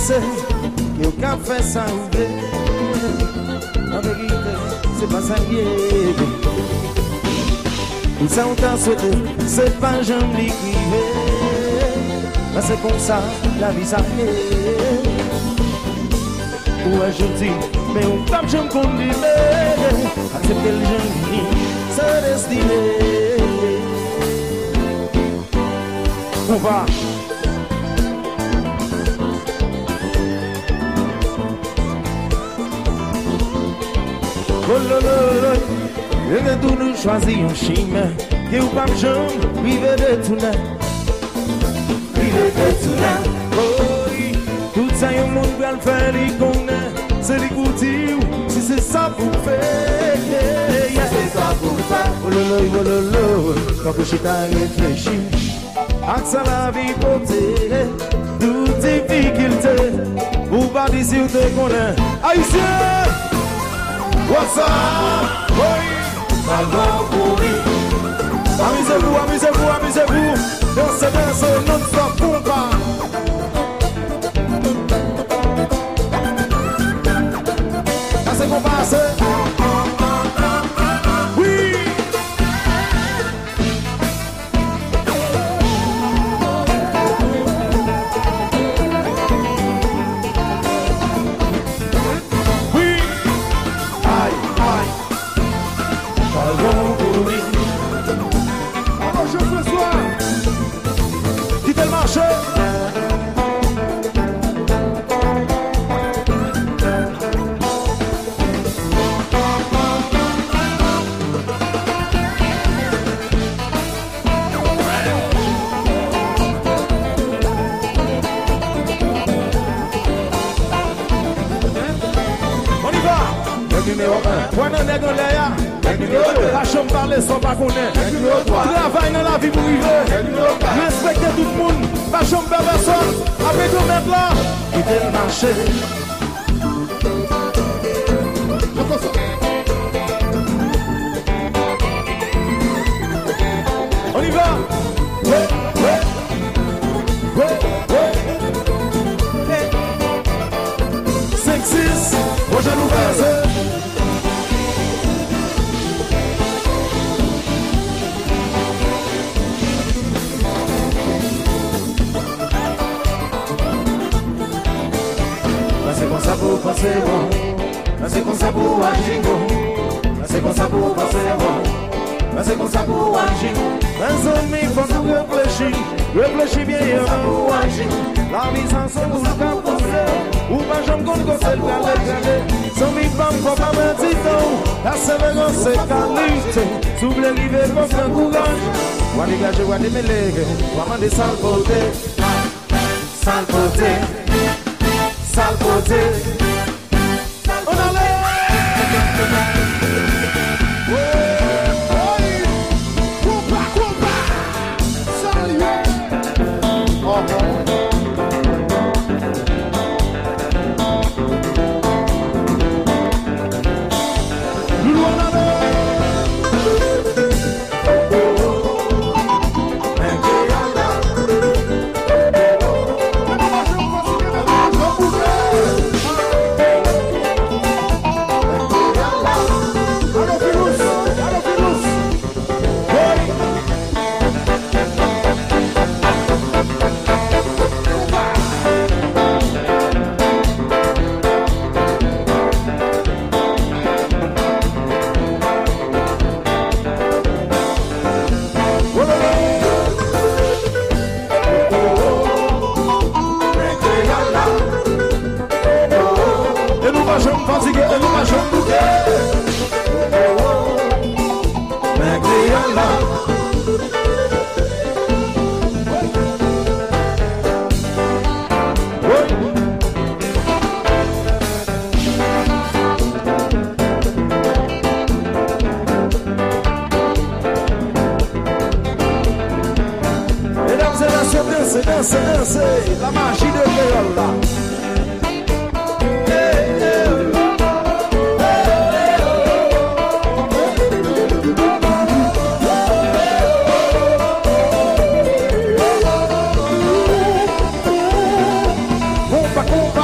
pensé que aucun fait ça ouvert. En vérité, c'est pas ça qui est. Tout ça on t'a souhaité, c'est pas j'en l'écrivais. Mais c'est comme ça, la vie ça fait. Ouais, je dis, mais on tape, je me condamne. Accepter le jeune, c'est destiné. On va. Oh là là là, je vais tout nous choisir un chemin qui ou pas jeune, vivre de tout là, vivre de tout là. Oh oui, tout ça y est, mon monde va le faire, il connaît, c'est l'écouter, si c'est ça pour faire, c'est ça pour faire. Oh là là, oh là là, quand que je t'ai réfléchi, à ça la vie portée, toute difficulté, vous pas dire si vous te connaissez, Haïtien. What's up? Oui, pardon pour lui. Amusez-vous, amusez-vous, amusez-vous. Dansez, dansez, non-stop, combat. Dansez, combat, c'est. Oui. La chambre parle sans pas connaître. Travail dans la vie pour vivre. Respectez tout le monde. La chambre par personne. Après tout mettre là, quittez le marché. On y va. Ouais, ouais. Ouais, ouais. cinq six. Prochaine ouverture. C'est comme ça pour passer bon, c'est comme ça pour agir bon, c'est comme ça pour passer bon, c'est comme ça pour agir. Les amis faut nous réfléchir, réfléchir bien pour agir. La vie sans son pour le camp poser, ou pas j'aime qu'on conseille le galer. Sans mi femme faut pas me dire non, la sévérance c'est qualité. S'ouvre les rives pour faire courage, va dégager, va démêler, va demander sale côté, sale côté. Sale côté. On allait. Oui. Compa, compa. Salut. Oh, Loulou, on allait. danser, danser, danser, la magie de Léola. Compa, compa.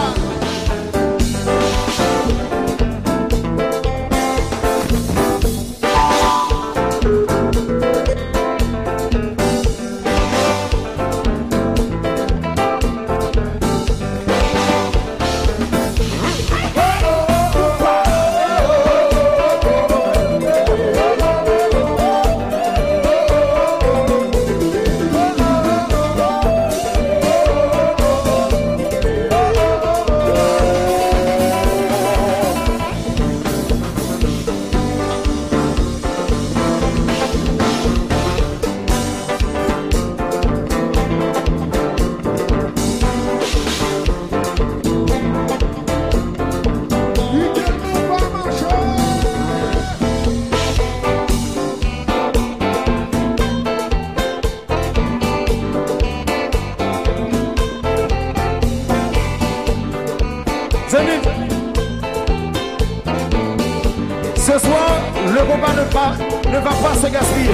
le combat ne, pas, ne va pas se gaspiller.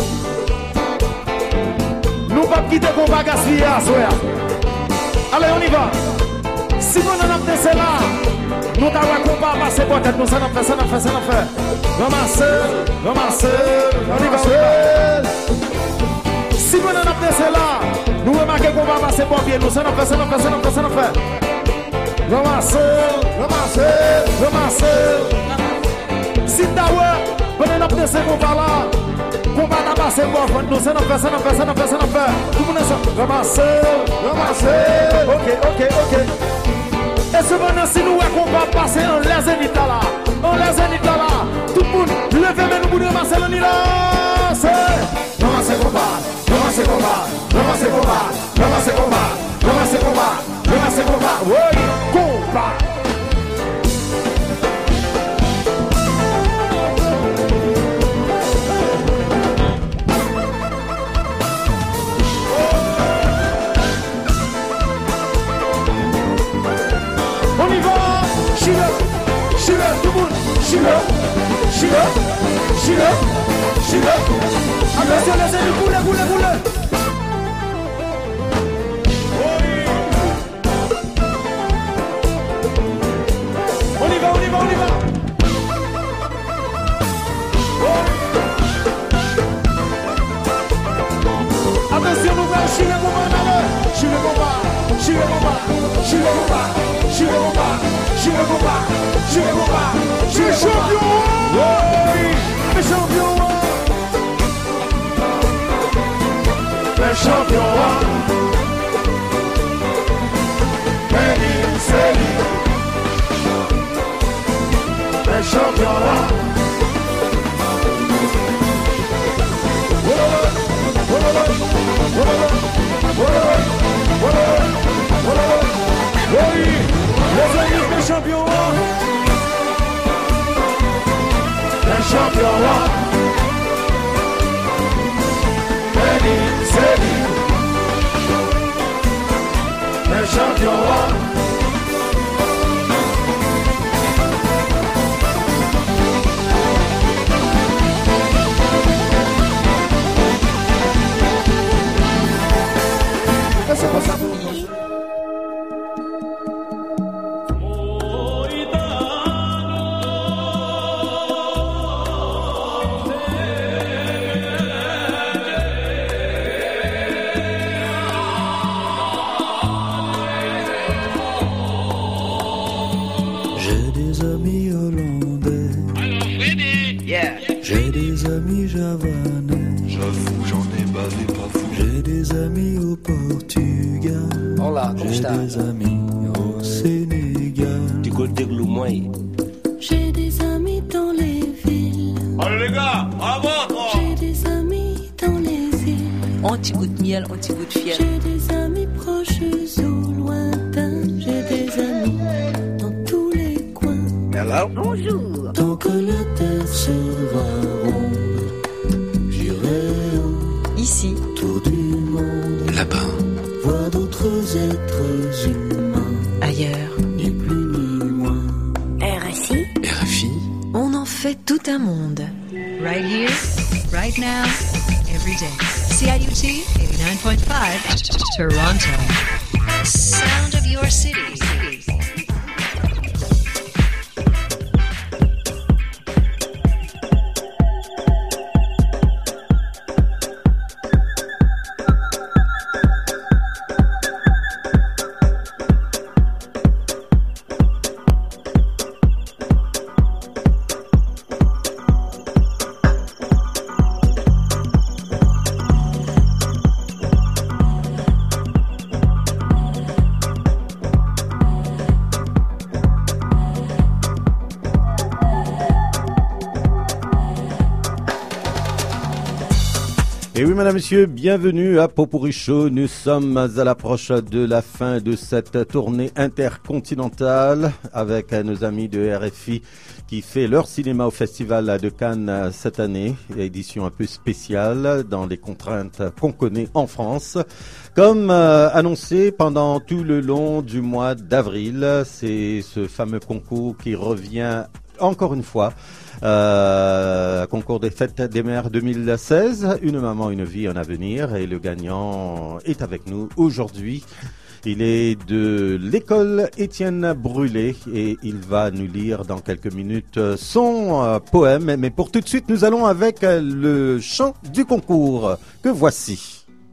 Nous ne pouvons pas quitter le combat gaspillé à soir. Allez, on y va. Si vous n'en avez pas là, nous avons un combat à passer pour tête. Nous, ça n'a fait, ça n'a fait, ça n'a fait. Ramassez, ramassez, on y va. Si vous n'en avez pas là, nous remarquons qu'on va passer pour pied. Nous, ça n'a fait, ça n'a fait, ça n'a fait, ça n'a fait. Ramassez, ramassez, ramassez. Si d'ailleurs, vous n'en avez pas ce combat là, combat à passer pour nous, ça n'a fait, ça n'a fait, ça n'a fait, ça n'a fait. Tout le monde est ramassez, ramassez. Ok, ok, ok. Et cependant, si nous voyons qu'on va passer en les zénith là, en les zénith là, tout le monde, levez mais nous voulons ramasser le nid là. C'est ramasser combat, ramasser combat, ramasser combat, ramasser combat, ramasser combat, ramasser combat, oui, combat. Chile, Chile, Chile, Chile. Attention, les amis, boule, boule, boule. On y va, on y va, on y va. Attention, nous allons Chile, combat, Chile, combat, Chile, combat, Chile, combat, Chile, combat, Chile, combat, Chile, combat. Je suis champion! Oui! Le champion! Le champion! Benny, c'est lui! Le champion! Oui! Les amis, le champion! Le champion roi, Benny, c'est lui. Le champion roi. C'est pas ça. J'ai des amis javanais. J'avoue, j'en ai bavé pas fou. J'ai des amis au Portugal. Olá, j'ai des amis au Sénégal. Du côté de Loumoy. J'ai des amis dans les villes. Allez les gars, bravo toi. J'ai des amis dans les îles. Anti-goût de miel, anti-goût de fiel. J'ai des amis proches ou lointains. J'ai des amis dans tous les coins. Hello. Bonjour. Tant que la terre sera ronde, j'irai ici, autour du monde. Là-bas, voir d'autres êtres humains. Ailleurs, ni plus ni moins. R F I, R F I, on en fait tout un monde. Right here, right now, every day. C I U T eighty-nine point five, Toronto. Sound of your city. Et oui, mesdames, messieurs, bienvenue à Pot-Pourri Show. Nous sommes à l'approche de la fin de cette tournée intercontinentale avec nos amis de R F I qui fait leur cinéma au Festival de Cannes cette année. Édition un peu spéciale dans les contraintes qu'on connaît en France. Comme euh, annoncé pendant tout le long du mois d'avril, c'est ce fameux concours qui revient encore une fois Euh, concours des fêtes des mères deux mille seize, une maman, une vie, un avenir, et le gagnant est avec nous aujourd'hui. Il est de l'école Étienne Brûlé et il va nous lire dans quelques minutes son euh, poème. Mais pour tout de suite, nous allons avec euh, le chant du concours que voici.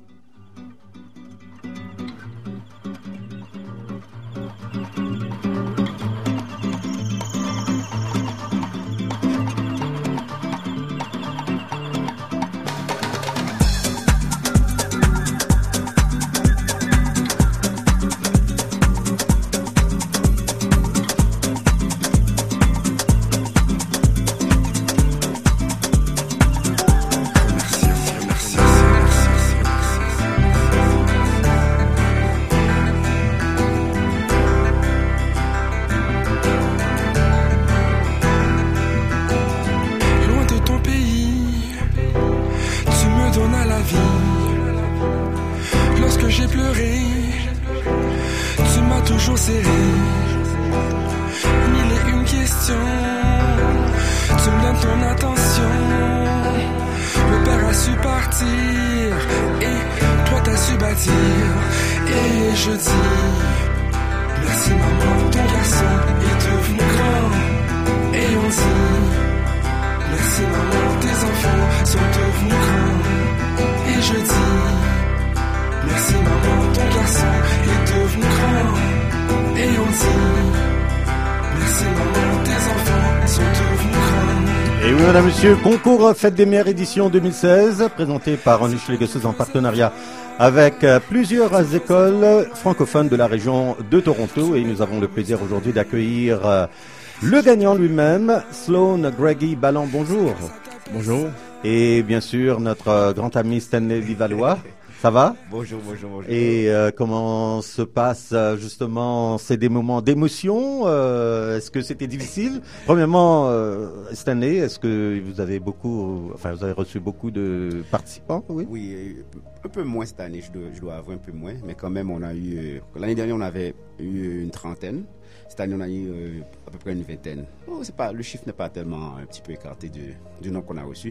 Monsieur, concours Fête des Mères édition deux mille seize, présenté par Onish Legacy en partenariat avec euh, plusieurs écoles francophones de la région de Toronto. Et nous avons le plaisir aujourd'hui d'accueillir euh, le gagnant lui-même, Sloan Greggy Ballan. Bonjour. Bonjour. Et bien sûr, notre euh, grand ami Stanley Livalois. Ça va? Bonjour, bonjour, bonjour. Et euh, comment se passe euh, justement, c'est des moments d'émotion, euh, est-ce que c'était difficile? Premièrement, euh, Stanley, est-ce que vous avez beaucoup, enfin vous avez reçu beaucoup de participants? Oui, oui, un peu moins cette année, je dois, je dois avouer un peu moins, mais quand même on a eu, euh, l'année dernière on avait eu une trentaine, cette année on a eu euh, à peu près une vingtaine. Oh, c'est pas, le chiffre n'est pas tellement un petit peu écarté du, du nombre qu'on a reçu.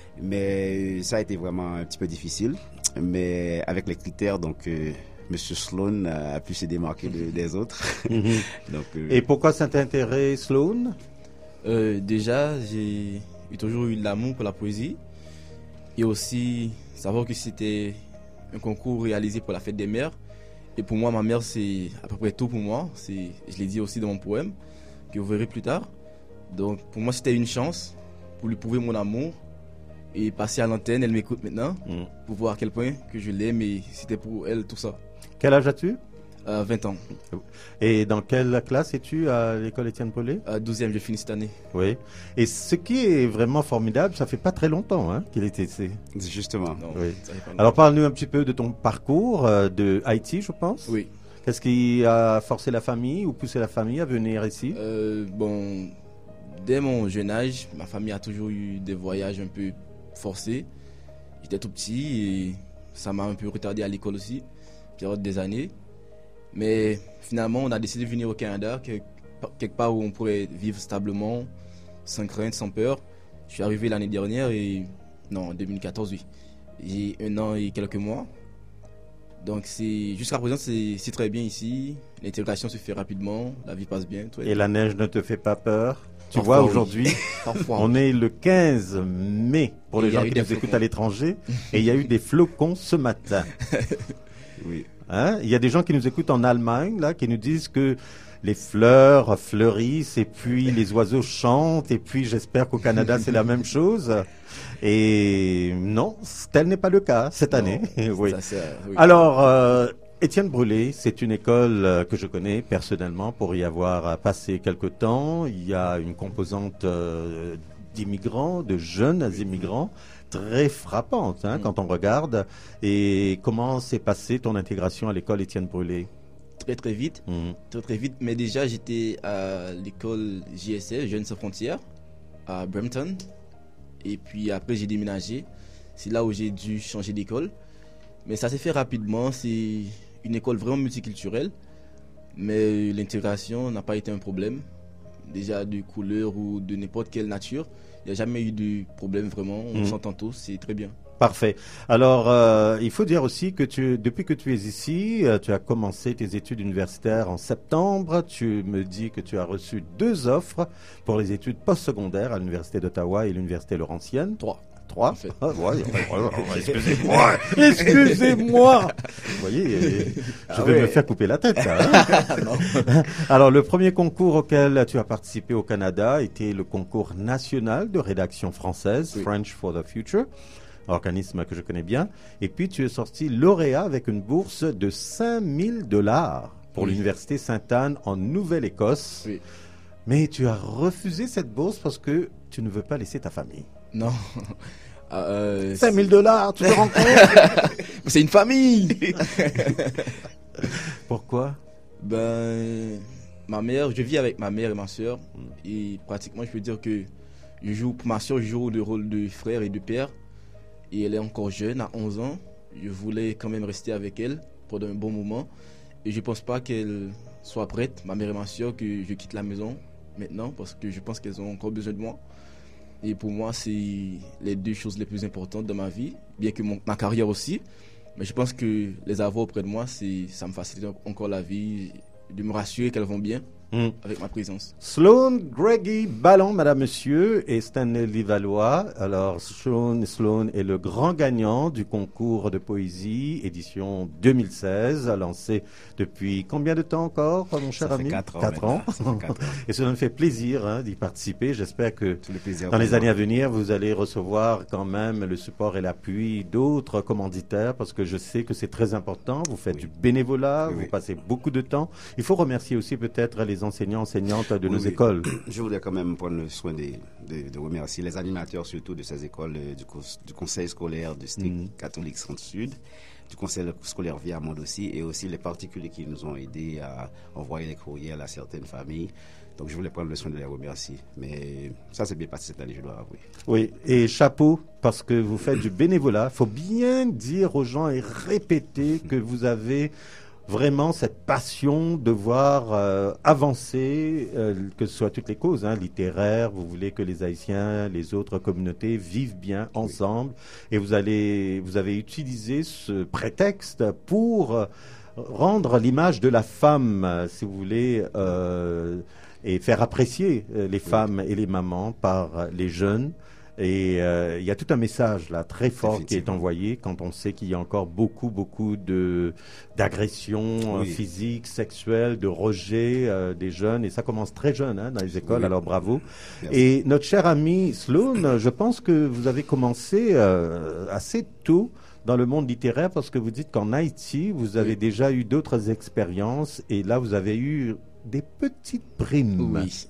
Mais ça a été vraiment un petit peu difficile. Mais avec les critères, donc euh, Monsieur Sloan a pu se démarquer de, des autres. Mm-hmm. donc, euh, Et pourquoi cet intérêt, Sloan? euh, Déjà, j'ai toujours eu l'amour pour la poésie. Et aussi, savoir que c'était un concours réalisé pour la fête des mères. Et pour moi, ma mère, c'est à peu près tout pour moi. C'est, je l'ai dit aussi dans mon poème, que vous verrez plus tard. Donc, pour moi, c'était une chance pour lui prouver mon amour. Et passer à l'antenne, elle m'écoute maintenant, mmh. pour voir à quel point que je l'aime et c'était pour elle tout ça. Quel âge as-tu? euh, vingt ans. Et dans quelle classe es-tu à l'école Étienne Brûlé? euh, douzième, je finis cette année. Oui. Et ce qui est vraiment formidable, ça fait pas très longtemps hein, qu'il était ici. Justement. Non, oui. Alors parle-nous un petit peu de ton parcours euh, de Haïti, je pense. Oui. Qu'est-ce qui a forcé la famille ou poussé la famille à venir ici? euh, Bon, dès mon jeune âge, ma famille a toujours eu des voyages un peu forcé. J'étais tout petit et ça m'a un peu retardé à l'école aussi, période des années. Mais finalement, on a décidé de venir au Canada, quelque part où on pourrait vivre stablement, sans crainte, sans peur. Je suis arrivé l'année dernière et non, en deux mille quatorze, oui. J'ai un an et quelques mois. Donc c'est jusqu'à présent, c'est, c'est très bien ici. L'intégration se fait rapidement, la vie passe bien. Et la neige ne te fait pas peur? Tu Parfois, vois, oui. aujourd'hui, on est le quinze mai pour les gens qui nous flocons. écoutent à l'étranger et il y a eu des flocons ce matin. Oui. Hein? Il y a des gens qui nous écoutent en Allemagne, là, qui nous disent que les fleurs fleurissent et puis les oiseaux chantent et puis j'espère qu'au Canada c'est la même chose. Et non, tel n'est pas le cas cette année. oui. Ça, c'est, oui. Alors, euh, Étienne Brûlé, c'est une école euh, que je connais personnellement pour y avoir euh, passé quelque temps. Il y a une composante euh, d'immigrants, de jeunes immigrants, très frappante hein, mmh. quand on regarde. Et comment s'est passée ton intégration à l'école Étienne Brûlé? Très très vite, mmh. très très vite. Mais déjà j'étais à l'école J S F, Jeunes sans frontières, à Brampton. Et puis après j'ai déménagé. C'est là où j'ai dû changer d'école. Mais ça s'est fait rapidement. C'est une école vraiment multiculturelle. Mais l'intégration n'a pas été un problème. déjà de couleur ou de n'importe quelle nature. Il n'y a jamais eu de problème vraiment, on Mmh. s'entend tous, c'est très bien. Parfait. Alors, euh, il faut dire aussi que tu, depuis que tu es ici, euh, tu as commencé tes études universitaires en septembre. Tu me dis que tu as reçu deux offres pour les études postsecondaires à l'Université d'Ottawa et l'Université Laurentienne. Trois. Trois. Ah, ouais, ouais, ouais, ouais, excusez-moi, excusez-moi. Vous voyez, euh, je Ah vais ouais. me faire couper la tête. Hein. Non. Alors, le premier concours auquel tu as participé au Canada était le concours national de rédaction française, Oui. French for the Future, organisme que je connais bien. Et puis, tu es sorti lauréat avec une bourse de cinq mille dollars pour Oui. l'Université Sainte-Anne en Nouvelle-Écosse. Oui. Mais tu as refusé cette bourse parce que tu ne veux pas laisser ta famille. Non. Ah, euh, cinq mille dollars, tu te rends compte? c'est une famille. Pourquoi? Ben, ma mère, je vis avec ma mère et ma soeur. Et pratiquement, je peux dire que je joue, pour ma soeur, je joue le rôle de frère et de père. Et elle est encore jeune, à onze ans. Je voulais quand même rester avec elle pendant un bon moment. Et je ne pense pas qu'elle soit prête, ma mère et ma soeur, que je quitte la maison maintenant parce que je pense qu'elles ont encore besoin de moi. Et pour moi, c'est les deux choses les plus importantes de ma vie, bien que mon, ma carrière aussi. Mais je pense que les avoir auprès de moi, c'est, ça me facilite encore la vie, de me rassurer qu'elles vont bien Mm. avec ma présence. Sloan Greggy Ballon, madame, monsieur, et Stanley Livalois. Alors, Sloan, Sloan est le grand gagnant du concours de poésie, édition deux mille seize, lancé depuis combien de temps encore, mon cher Ça fait ami? quatre ans Quatre maintenant. ans. Ça fait quatre ans. Et cela me fait plaisir hein, d'y participer. J'espère que Tout le plaisir dans les pour années moi. à venir, vous allez recevoir quand même le support et l'appui d'autres commanditaires, parce que je sais que c'est très important. Vous faites Oui. du bénévolat, Oui, vous oui. passez beaucoup de temps. Il faut remercier aussi peut-être les enseignants, enseignantes de Oui, nos oui. écoles. Je voudrais quand même prendre le soin de, de, de remercier les animateurs surtout de ces écoles, euh, du, cons- du conseil scolaire du S T I C Mhm. catholique Centre-Sud, du conseil scolaire Viamonde aussi, et aussi les particuliers qui nous ont aidés à envoyer les courriels à certaines familles. Donc je voulais prendre le soin de les remercier. Mais ça s'est bien passé cette année, je dois avouer. Oui, et chapeau, parce que vous faites du bénévolat. Il faut bien dire aux gens et répéter que vous avez vraiment cette passion de voir euh, avancer, euh, que ce soit toutes les causes, hein, littéraires, vous voulez que les Haïtiens, les autres communautés vivent bien ensemble, et vous, allez, vous avez utilisé ce prétexte pour euh, rendre l'image de la femme, euh, si vous voulez, euh, et faire apprécier euh, les femmes et les mamans par euh, les jeunes. Et euh, il y a tout un message là très fort qui est envoyé quand on sait qu'il y a encore beaucoup, beaucoup de d'agressions euh, Oui. physiques, sexuelles, de rejet euh, des jeunes. Et ça commence très jeune hein, dans les écoles, Oui. alors bravo. Merci. Et notre cher ami Sloan, je pense que vous avez commencé euh, assez tôt dans le monde littéraire parce que vous dites qu'en Haïti, vous avez Oui. déjà eu d'autres expériences et là, vous avez eu des petites primes. Oui.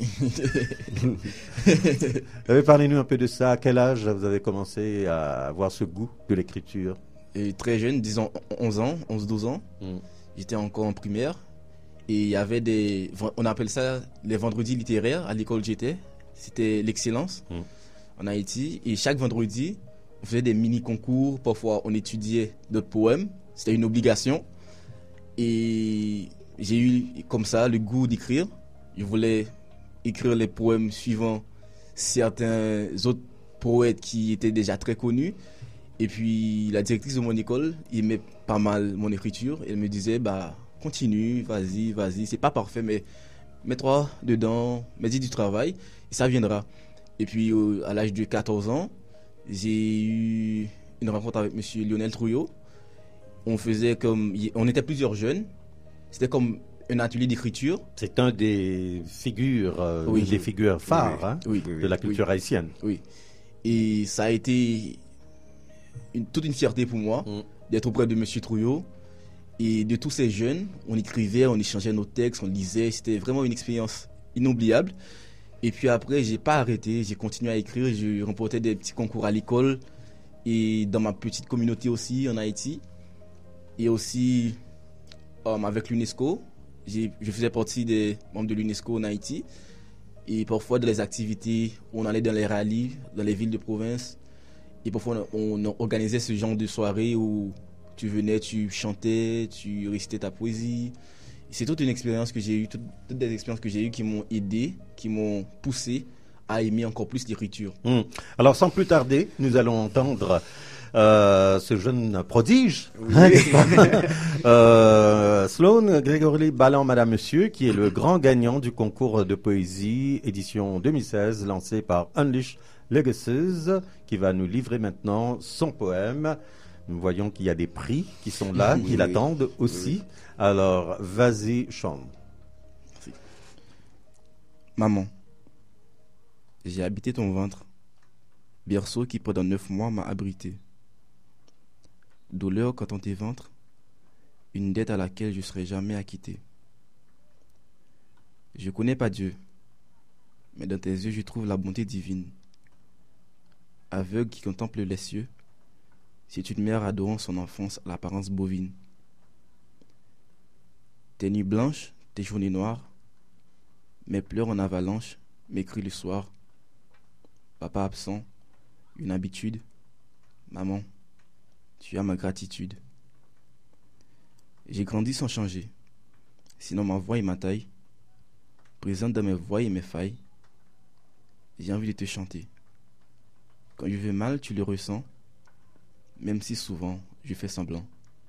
Euh, Parlez-nous un peu de ça. À quel âge vous avez commencé à avoir ce goût de l'écriture? Et très jeune, disons onze ans, onze douze ans. Mm. J'étais encore en primaire. Et il y avait des. On appelle ça les vendredis littéraires à l'école où j'étais. C'était l'excellence Mm. en Haïti. Et chaque vendredi, on faisait des mini-concours. Parfois, on étudiait d'autres poèmes. C'était une obligation. Et j'ai eu comme ça le goût d'écrire. Je voulais écrire les poèmes suivant certains autres poètes qui étaient déjà très connus. Et puis la directrice de mon école aimait pas mal mon écriture. Elle me disait, bah continue, vas-y, vas-y. C'est pas parfait, mais mets-toi dedans, mets-y du travail et ça viendra. Et puis euh, à l'âge de quatorze ans, j'ai eu une rencontre avec monsieur Lionel Trouillot. On faisait comme, on était plusieurs jeunes. C'était comme un atelier d'écriture. C'est un des figures, euh, Oui. une des figures phares Oui, hein, oui, de la culture oui. haïtienne. Oui. Et ça a été une, toute une fierté pour moi Mm. d'être auprès de monsieur Trouillot et de tous ces jeunes. On écrivait, on échangeait nos textes, on lisait. C'était vraiment une expérience inoubliable. Et puis après, j'ai pas arrêté. J'ai continué à écrire. Je remportais des petits concours à l'école et dans ma petite communauté aussi en Haïti. Et aussi um, avec l'UNESCO. J'ai- Je faisais partie des membres de l'UNESCO en Haïti. Et parfois, dans les activités, on allait dans les rallyes, dans les villes de province. Et parfois, on, on organisait ce genre de soirée où tu venais, tu chantais, tu récitais ta poésie. c'est toute une expérience que j'ai eue, toutes, toutes des expériences que j'ai eues qui m'ont aidé, qui m'ont poussé à aimer encore plus l'écriture. Mmh. Alors sans plus tarder, nous allons entendre euh, ce jeune prodige, oui. hein, euh, Sloan Grégory Ballant, Madame Monsieur, qui est le grand gagnant du concours de poésie édition deux mille seize lancé par Unleash Legacies, qui va nous livrer maintenant son poème. Nous voyons qu'il y a des prix qui sont là, oui, qui oui. l'attendent aussi. Oui. Alors, vas-y, Sean. Merci. Maman, j'ai habité ton ventre, berceau qui pendant neuf mois m'a abrité. Douleur quand on t'éventre, une dette à laquelle je ne serai jamais acquitté. Je ne connais pas Dieu, mais dans tes yeux je trouve la bonté divine. Aveugle qui contemple les cieux, c'est une mère adorant son enfance à l'apparence bovine. Tes nuits blanches, tes journées noires, mes pleurs en avalanche, mes cris le soir. Papa absent, une habitude. Maman, tu as ma gratitude. J'ai grandi sans changer, sinon ma voix et ma taille, présente dans mes voix et mes failles. J'ai envie de te chanter. Quand je vais mal, tu le ressens, même si souvent je fais semblant.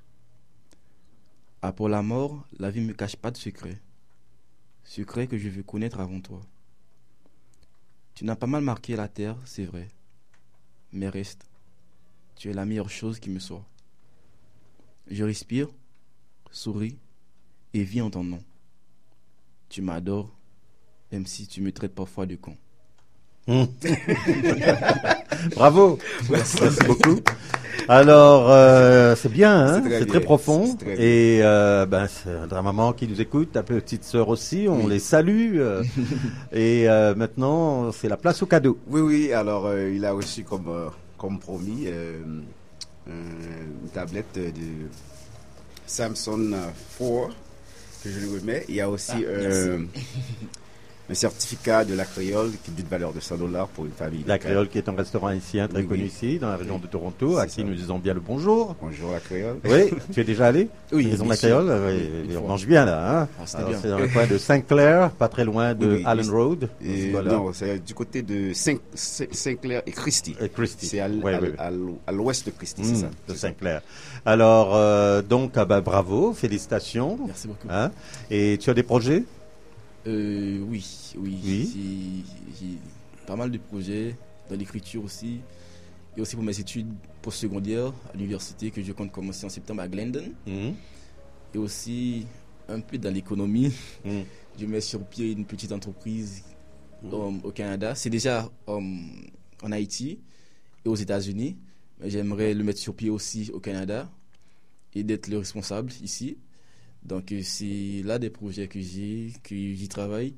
Après la mort, la vie ne me cache pas de secret, secret que je veux connaître avant toi. Tu n'as pas mal marqué la terre, c'est vrai, mais reste, tu es la meilleure chose qui me soit. Je respire, souris et vis en ton nom. Tu m'adores, même si tu me traites parfois de con. Mmh. Bravo, merci, merci beaucoup. Alors, euh, c'est bien, hein, c'est très, c'est très profond. C'est très et euh, ben, c'est la maman qui nous écoute, ta petite sœur aussi, on oui. les salue. Euh, et euh, maintenant, c'est la place au cadeau. Oui, oui, alors euh, il a reçu comme, euh, comme promis euh, une tablette de Samsung quatre que je lui remets. Il y a aussi ah, euh, un certificat de La Créole qui est d'une valeur de cent dollars pour une famille. La Créole qui est un restaurant haïtien très oui, connu oui. ici, dans la région oui. de Toronto, c'est à qui ça. Nous disons bien le bonjour. Bonjour La Créole. Oui, tu es déjà allé? Oui. Maison La Créole, oui, oui, on mange bien là. Hein? Ah, Alors, bien. C'est dans le coin de Saint-Clair, pas très loin de oui, oui, Allen oui. Road. Et voilà. Non, c'est du côté de Saint- Saint-Clair et Christie. Et Christie. C'est à, oui, à, oui. à, à l'ouest de Christie, mmh, c'est ça. De Saint-Clair. Alors, euh, donc, ah bah, bravo, félicitations. Merci beaucoup. Hein? Et tu as des projets? Euh, oui, oui. oui. J'ai, j'ai pas mal de projets dans l'écriture aussi. Et aussi pour mes études postsecondaires à l'université que je compte commencer en septembre à Glendon. Mmh. Et aussi un peu dans l'économie. Mmh. Je mets sur pied une petite entreprise mmh. um, au Canada. C'est déjà um, en Haïti et aux États-Unis. Mais j'aimerais le mettre sur pied aussi au Canada et d'être le responsable ici. Donc c'est là des projets que j'ai, que j'y travaille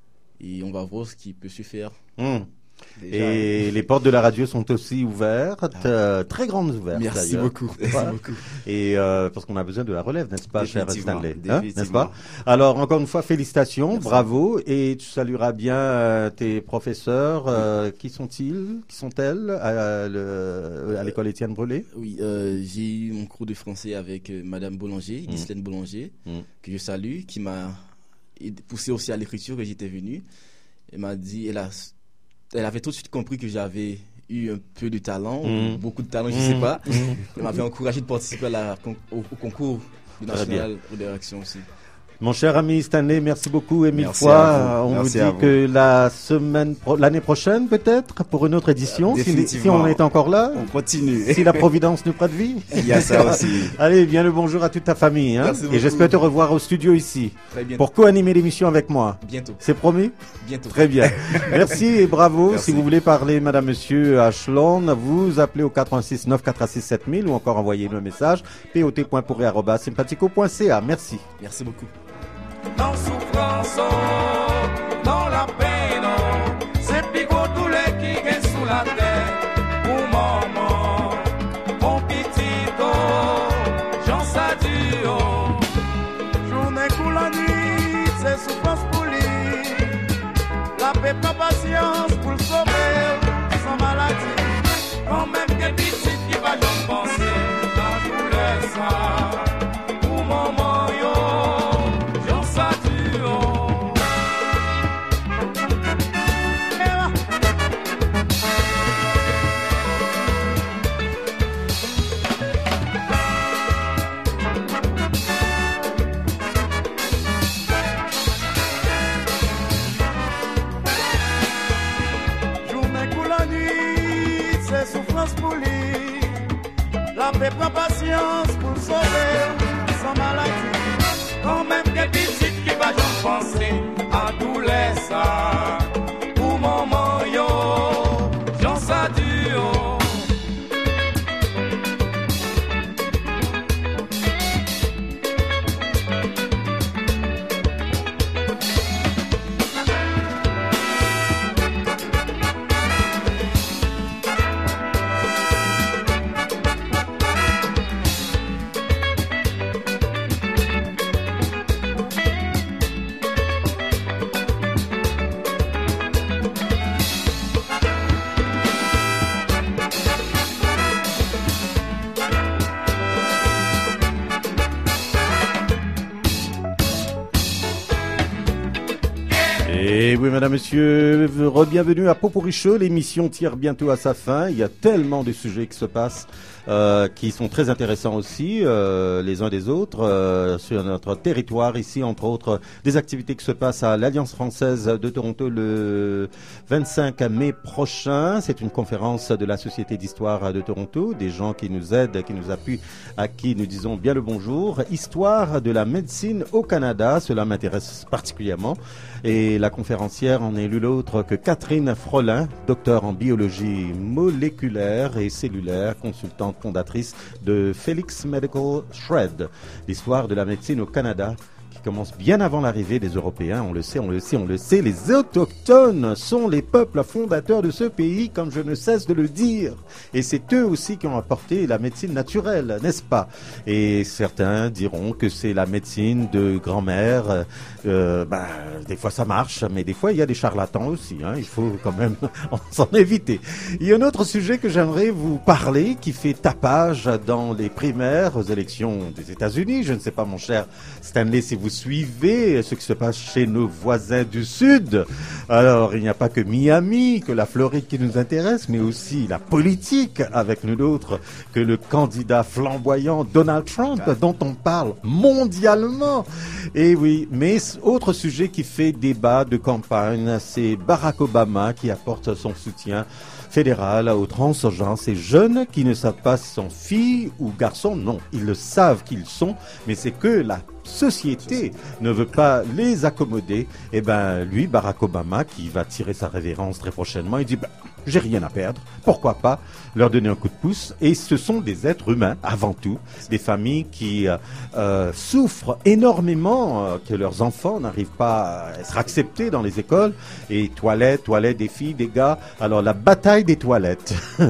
et on va voir ce qui peut se faire. Mmh. Déjà, et les portes de la radio sont aussi ouvertes, ah. euh, très grandes ouvertes. Merci d'ailleurs. beaucoup. Merci beaucoup. Et euh, parce qu'on a besoin de la relève, n'est-ce pas, cher Stanley, hein, n'est-ce pas? Alors encore une fois, félicitations, merci. Bravo, et tu salueras bien euh, tes professeurs. Euh, oui. Qui sont-ils, qui sont-elles à, le, à l'école Étienne Brûlé? Oui, euh, j'ai eu mon cours de français avec euh, Madame Boulanger, mmh. Ghislaine Boulanger, mmh. que je salue, qui m'a poussé aussi à l'écriture, que j'étais venu. Elle m'a dit, elle a Elle avait tout de suite compris que j'avais eu un peu de talent, mmh. beaucoup de talent, je ne mmh. sais pas. Mmh. Elle m'avait encouragé de participer à la, au, au concours du National de rédaction aussi. Mon cher ami Stanley, merci beaucoup et mille merci fois. On merci vous dit que la semaine, pro- l'année prochaine peut-être, pour une autre édition, si, si on est encore là. On continue. Si la Providence nous prête vie. Il y a ça aussi. Allez, bien le bonjour à toute ta famille. Hein, et j'espère te revoir au studio ici. Pour co-animer l'émission avec moi. Bientôt. C'est promis? Bientôt. Très bien. Merci et bravo. Merci. Si vous voulez parler, madame, monsieur, à Schlon, vous appelez au quatre un six neuf quatre six sept mille ou encore envoyez-nous un message pot point pourri arobase sympathico point c a. Merci. Merci beaucoup. Dans souffrance, dans la peine, c'est pico tous les qui gagnent sous la terre. Pour maman, mon petit j'en s'addio. Journée pour la nuit, c'est souffrance pour lui. La paix, pas patience pour le sauver, sans maladie. Quand même des petits qui va j'en penser, dans tout le sang. Pour maman, yo. c'est souffrance pour lui. La paix prend patience pour sauver sans maladie. Quand même des petites qui va juste penser à tout les ça. Pour maman yo, j'en ça dure. Et oui, mesdames, messieurs, re-bienvenue à Poporicho. L'émission tire bientôt à sa fin. Il y a tellement de sujets qui se passent, euh, qui sont très intéressants aussi, euh, les uns des autres, euh, sur notre territoire ici, entre autres, des activités qui se passent à l'Alliance française de Toronto le vingt-cinq mai prochain. C'est une conférence de la Société d'histoire de Toronto, des gens qui nous aident, qui nous appuient, à qui nous disons bien le bonjour. Histoire de la médecine au Canada, cela m'intéresse particulièrement. Et la conférencière en est l'une autre que Catherine Frolin, docteur en biologie moléculaire et cellulaire, consultante fondatrice de Felix Medical Shred, l'histoire de la médecine au Canada, qui commence bien avant l'arrivée des Européens. On le sait, on le sait, on le sait. Les Autochtones sont les peuples fondateurs de ce pays, comme je ne cesse de le dire. Et c'est eux aussi qui ont apporté la médecine naturelle, n'est-ce pas? Et certains diront que c'est la médecine de grand-mère. Euh, ben, des fois ça marche, mais des fois il y a des charlatans aussi. Hein. Il faut quand même s'en éviter. Il y a un autre sujet que j'aimerais vous parler, qui fait tapage dans les primaires aux élections des États-Unis. Je ne sais pas, mon cher Stanley, si vous suivez ce qui se passe chez nos voisins du Sud. Alors, il n'y a pas que Miami, que la Floride qui nous intéresse, mais aussi la politique, avec nul autre que le candidat flamboyant Donald Trump, dont on parle mondialement. Et oui, mais autre sujet qui fait débat de campagne, c'est Barack Obama qui apporte son soutien fédéral aux transgenres, ces jeunes qui ne savent pas si sont filles ou garçons. Non, ils le savent qu'ils sont, mais c'est que la société ne veut pas les accommoder. Et ben lui, Barack Obama, qui va tirer sa révérence très prochainement, il dit ben, j'ai rien à perdre, pourquoi pas leur donner un coup de pouce. Et ce sont des êtres humains avant tout, des familles qui euh, euh, souffrent énormément euh, que leurs enfants n'arrivent pas à être acceptés dans les écoles. Et toilettes, toilettes des filles, des gars. Alors la bataille des toilettes,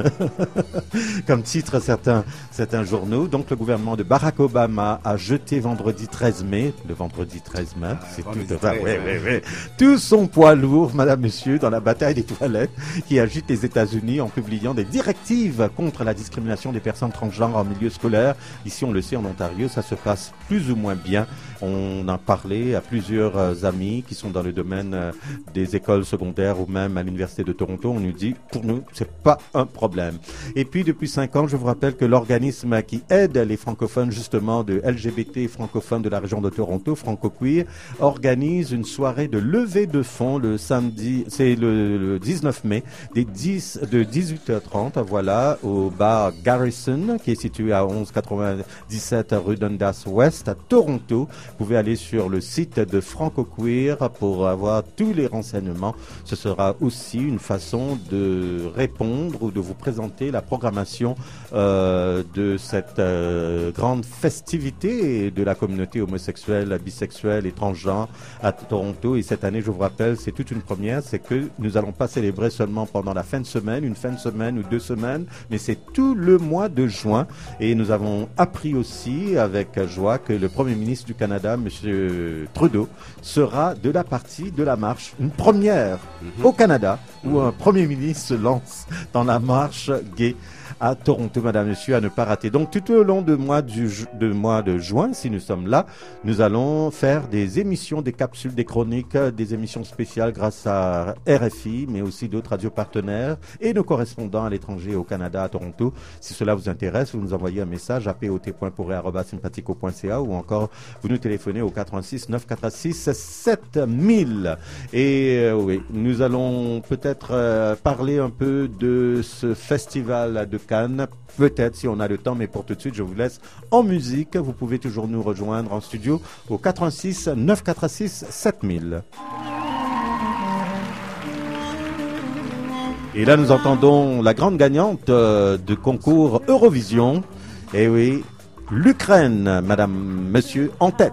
comme titre certains certains journaux. Donc le gouvernement de Barack Obama a jeté vendredi treize mai, le vendredi treize mai, ah, c'est tout, enfin, ouais, ouais, ouais, tout son poids lourd, madame, monsieur, dans la bataille des toilettes qui agite les États-Unis en publiant des directives contre la discrimination des personnes transgenres en milieu scolaire. Ici, on le sait, en Ontario, ça se passe plus ou moins bien. On a parlé à plusieurs euh, amis qui sont dans le domaine euh, des écoles secondaires ou même à l'Université de Toronto. On nous dit, pour nous, c'est pas un problème. Et puis, depuis cinq ans, je vous rappelle que l'organisme qui aide les francophones, justement, de L G B T francophones de la région de Toronto, Franco Queer, organise une soirée de levée de fonds le samedi, c'est le, le dix-neuf mai, des dix, de dix-huit heures trente, voilà, au bar Garrison, qui est situé à onze quatre-vingt-dix-sept rue Dundas West, à Toronto. Vous pouvez aller sur le site de Franco Queer pour avoir tous les renseignements. Ce sera aussi une façon de répondre ou de vous présenter la programmation euh, de cette euh, grande festivité de la communauté homosexuelle, bisexuelle et transgenre à Toronto. Et cette année, je vous rappelle, c'est toute une première, c'est que nous n'allons pas célébrer seulement pendant la fin de semaine, une fin de semaine ou deux semaines, mais c'est tout le mois de juin. Et nous avons appris aussi avec joie que le Premier ministre du Canada, M. Trudeau, sera de la partie de la marche, une première mm-hmm. au Canada, où mm-hmm. un Premier ministre se lance dans la marche gay à Toronto, madame, monsieur, à ne pas rater. Donc, tout au long du mois, du, de mois de juin, si nous sommes là, nous allons faire des émissions, des capsules, des chroniques, des émissions spéciales grâce à R F I, mais aussi d'autres radios partenaires et nos correspondants à l'étranger, au Canada, à Toronto. Si cela vous intéresse, vous nous envoyez un message à pot point pourré arobase sympathico point c a ou encore vous nous téléphonez au quatre-vingt-six neuf cent quatre-vingt-six sept mille. Et euh, oui, nous allons peut-être euh, parler un peu de ce festival de Cannes, peut-être si on a le temps, mais pour tout de suite, je vous laisse en musique. Vous pouvez toujours nous rejoindre en studio au quatre-vingt-six neuf cent quatre-vingt-six sept mille. Et là, nous entendons la grande gagnante euh, du concours Eurovision. Et oui, l'Ukraine, madame, monsieur, en tête.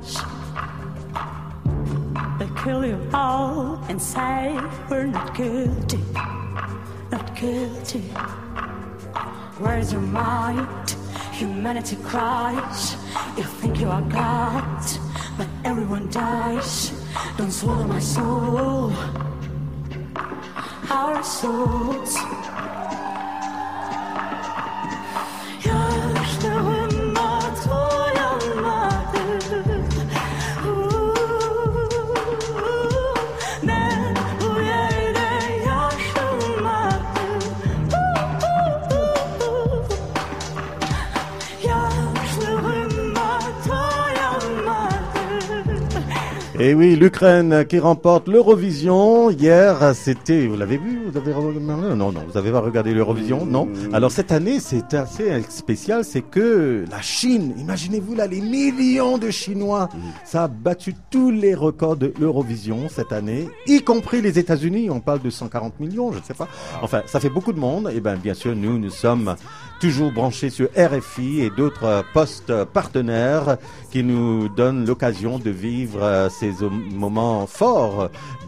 They kill you all and say we're not guilty, not guilty. Where's your mind? Humanity cries. You think you are God, but everyone dies. Don't swallow my soul, our souls. You're still in my toy, mother. Et oui, l'Ukraine qui remporte l'Eurovision. Hier, c'était, vous l'avez vu, vous avez regardé? Non, non, vous avez pas regardé l'Eurovision, non. Alors cette année, c'est assez spécial, c'est que la Chine, imaginez-vous là, les millions de Chinois, ça a battu tous les records de l'Eurovision cette année, y compris les États-Unis. On parle de cent quarante millions, je ne sais pas. Enfin, ça fait beaucoup de monde. Et bien, bien sûr, nous, nous sommes toujours branchés sur R F I et d'autres postes partenaires qui nous donnent l'occasion de vivre ces moments forts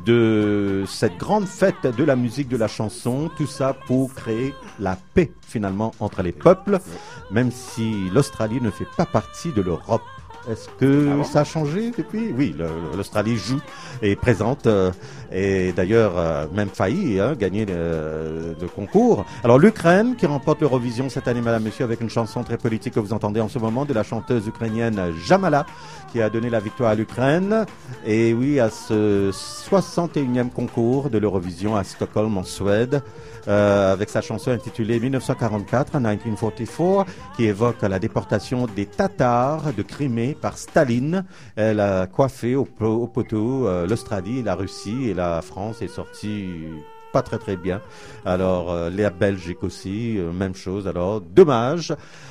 de cette grande fête de la musique, de la chanson, tout ça pour créer la paix finalement entre les peuples, même si l'Australie ne fait pas partie de l'Europe. Est-ce que ah bon? Ça a changé depuis? Oui, le, l'Australie joue et est présente euh, et d'ailleurs euh, même failli hein, gagner le, le concours. Alors l'Ukraine qui remporte l'Eurovision cette année, madame, monsieur, avec une chanson très politique que vous entendez en ce moment de la chanteuse ukrainienne Jamala qui a donné la victoire à l'Ukraine. Et oui, à ce soixante et unième concours de l'Eurovision à Stockholm en Suède. Euh, avec sa chanson intitulée dix-neuf cent quarante-quatre, dix-neuf forty-four, qui évoque la déportation des Tatars de Crimée par Staline. Elle a coiffé au, au poteau euh, l'Australie, la Russie, et la France est sortie pas très très bien. Alors, euh, la Belgique aussi, euh, même chose. Alors, dommage.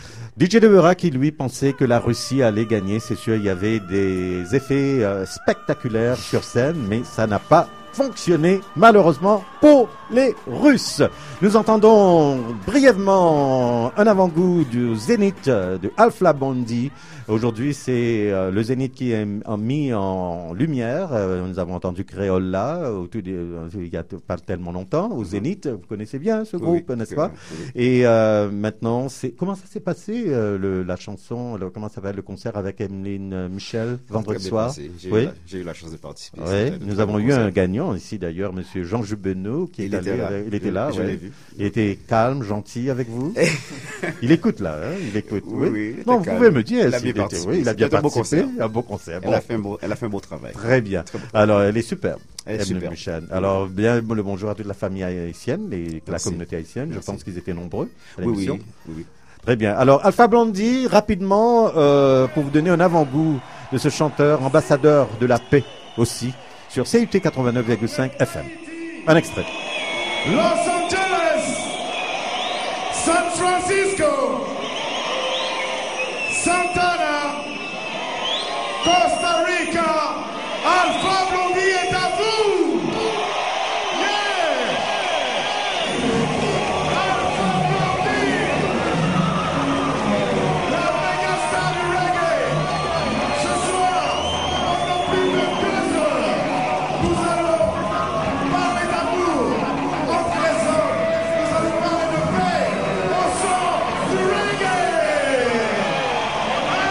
D J Deborah qui lui pensait que la Russie allait gagner, c'est sûr, il y avait des effets euh, spectaculaires sur scène, mais ça n'a pas fonctionné malheureusement pour les Russes. Nous entendons brièvement un avant-goût du Zénith de Alpha Blondy. Aujourd'hui, c'est euh, le Zénith qui est mis en lumière. Euh, nous avons entendu Créole là, au tout des, euh, il y a pas tellement longtemps, au Zénith. Vous connaissez bien ce groupe, oui, n'est-ce pas? Oui. Et euh, maintenant, c'est comment ça s'est passé euh, le, la chanson, le, comment ça s'appelle le concert avec Emeline Michel vendredi soir? J'ai, oui. eu la, j'ai eu la chance de participer. Oui. Nous avons eu un gagnant ici d'ailleurs, Monsieur Jean Jubenot, qui il est allé, là. Avec, il était là. Je, je ouais. l'ai vu. Il était calme, gentil avec vous. Il écoute là, hein, il écoute. Oui. oui. Non, vous calme. Pouvez me dire. Il a bien participé. Oui, il a bien participé. Un beau concert. Elle, bon. a fait un beau, elle a fait un beau travail. Très bien. Très beau Alors, elle est superbe. Elle est superbe. Michel. Alors, bien le bonjour à toute la famille haïtienne, et la communauté haïtienne. Je Merci. pense qu'ils étaient nombreux à l'émission. Oui, oui, oui. Très bien. Alors, Alpha Blondy, rapidement, euh, pour vous donner un avant-goût de ce chanteur, ambassadeur de la paix aussi, sur C U T quatre-vingt-neuf virgule cinq F M. Un extrait. Los Angeles, San Francisco, Santana, Costa Rica, Alpha Blondy est à vous. Yeah! Alpha Blondy, la méga star du reggae. Ce soir, pendant plus de deux heures, nous allons parler d'amour entre les hommes. Nous allons parler de paix au son du reggae.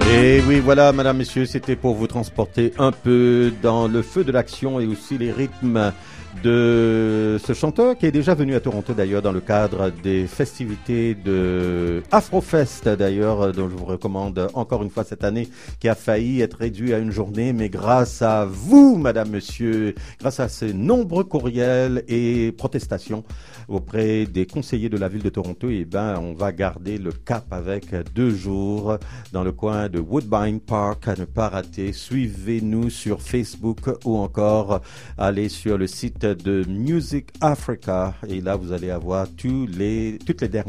Et oui, voilà, madame, messieurs, c'était pour vous transporter un peu dans le feu de l'action et aussi les rythmes de ce chanteur qui est déjà venu à Toronto d'ailleurs dans le cadre des festivités de Afrofest d'ailleurs, dont je vous recommande encore une fois cette année, qui a failli être réduit à une journée, mais grâce à vous, madame, monsieur, grâce à ces nombreux courriels et protestations auprès des conseillers de la ville de Toronto, eh ben, on va garder le cap avec deux jours dans le coin de Woodbine Park à ne pas rater. Suivez-nous sur Facebook ou encore allez sur le site de Music Africa et là vous allez avoir tous les, toutes les dernières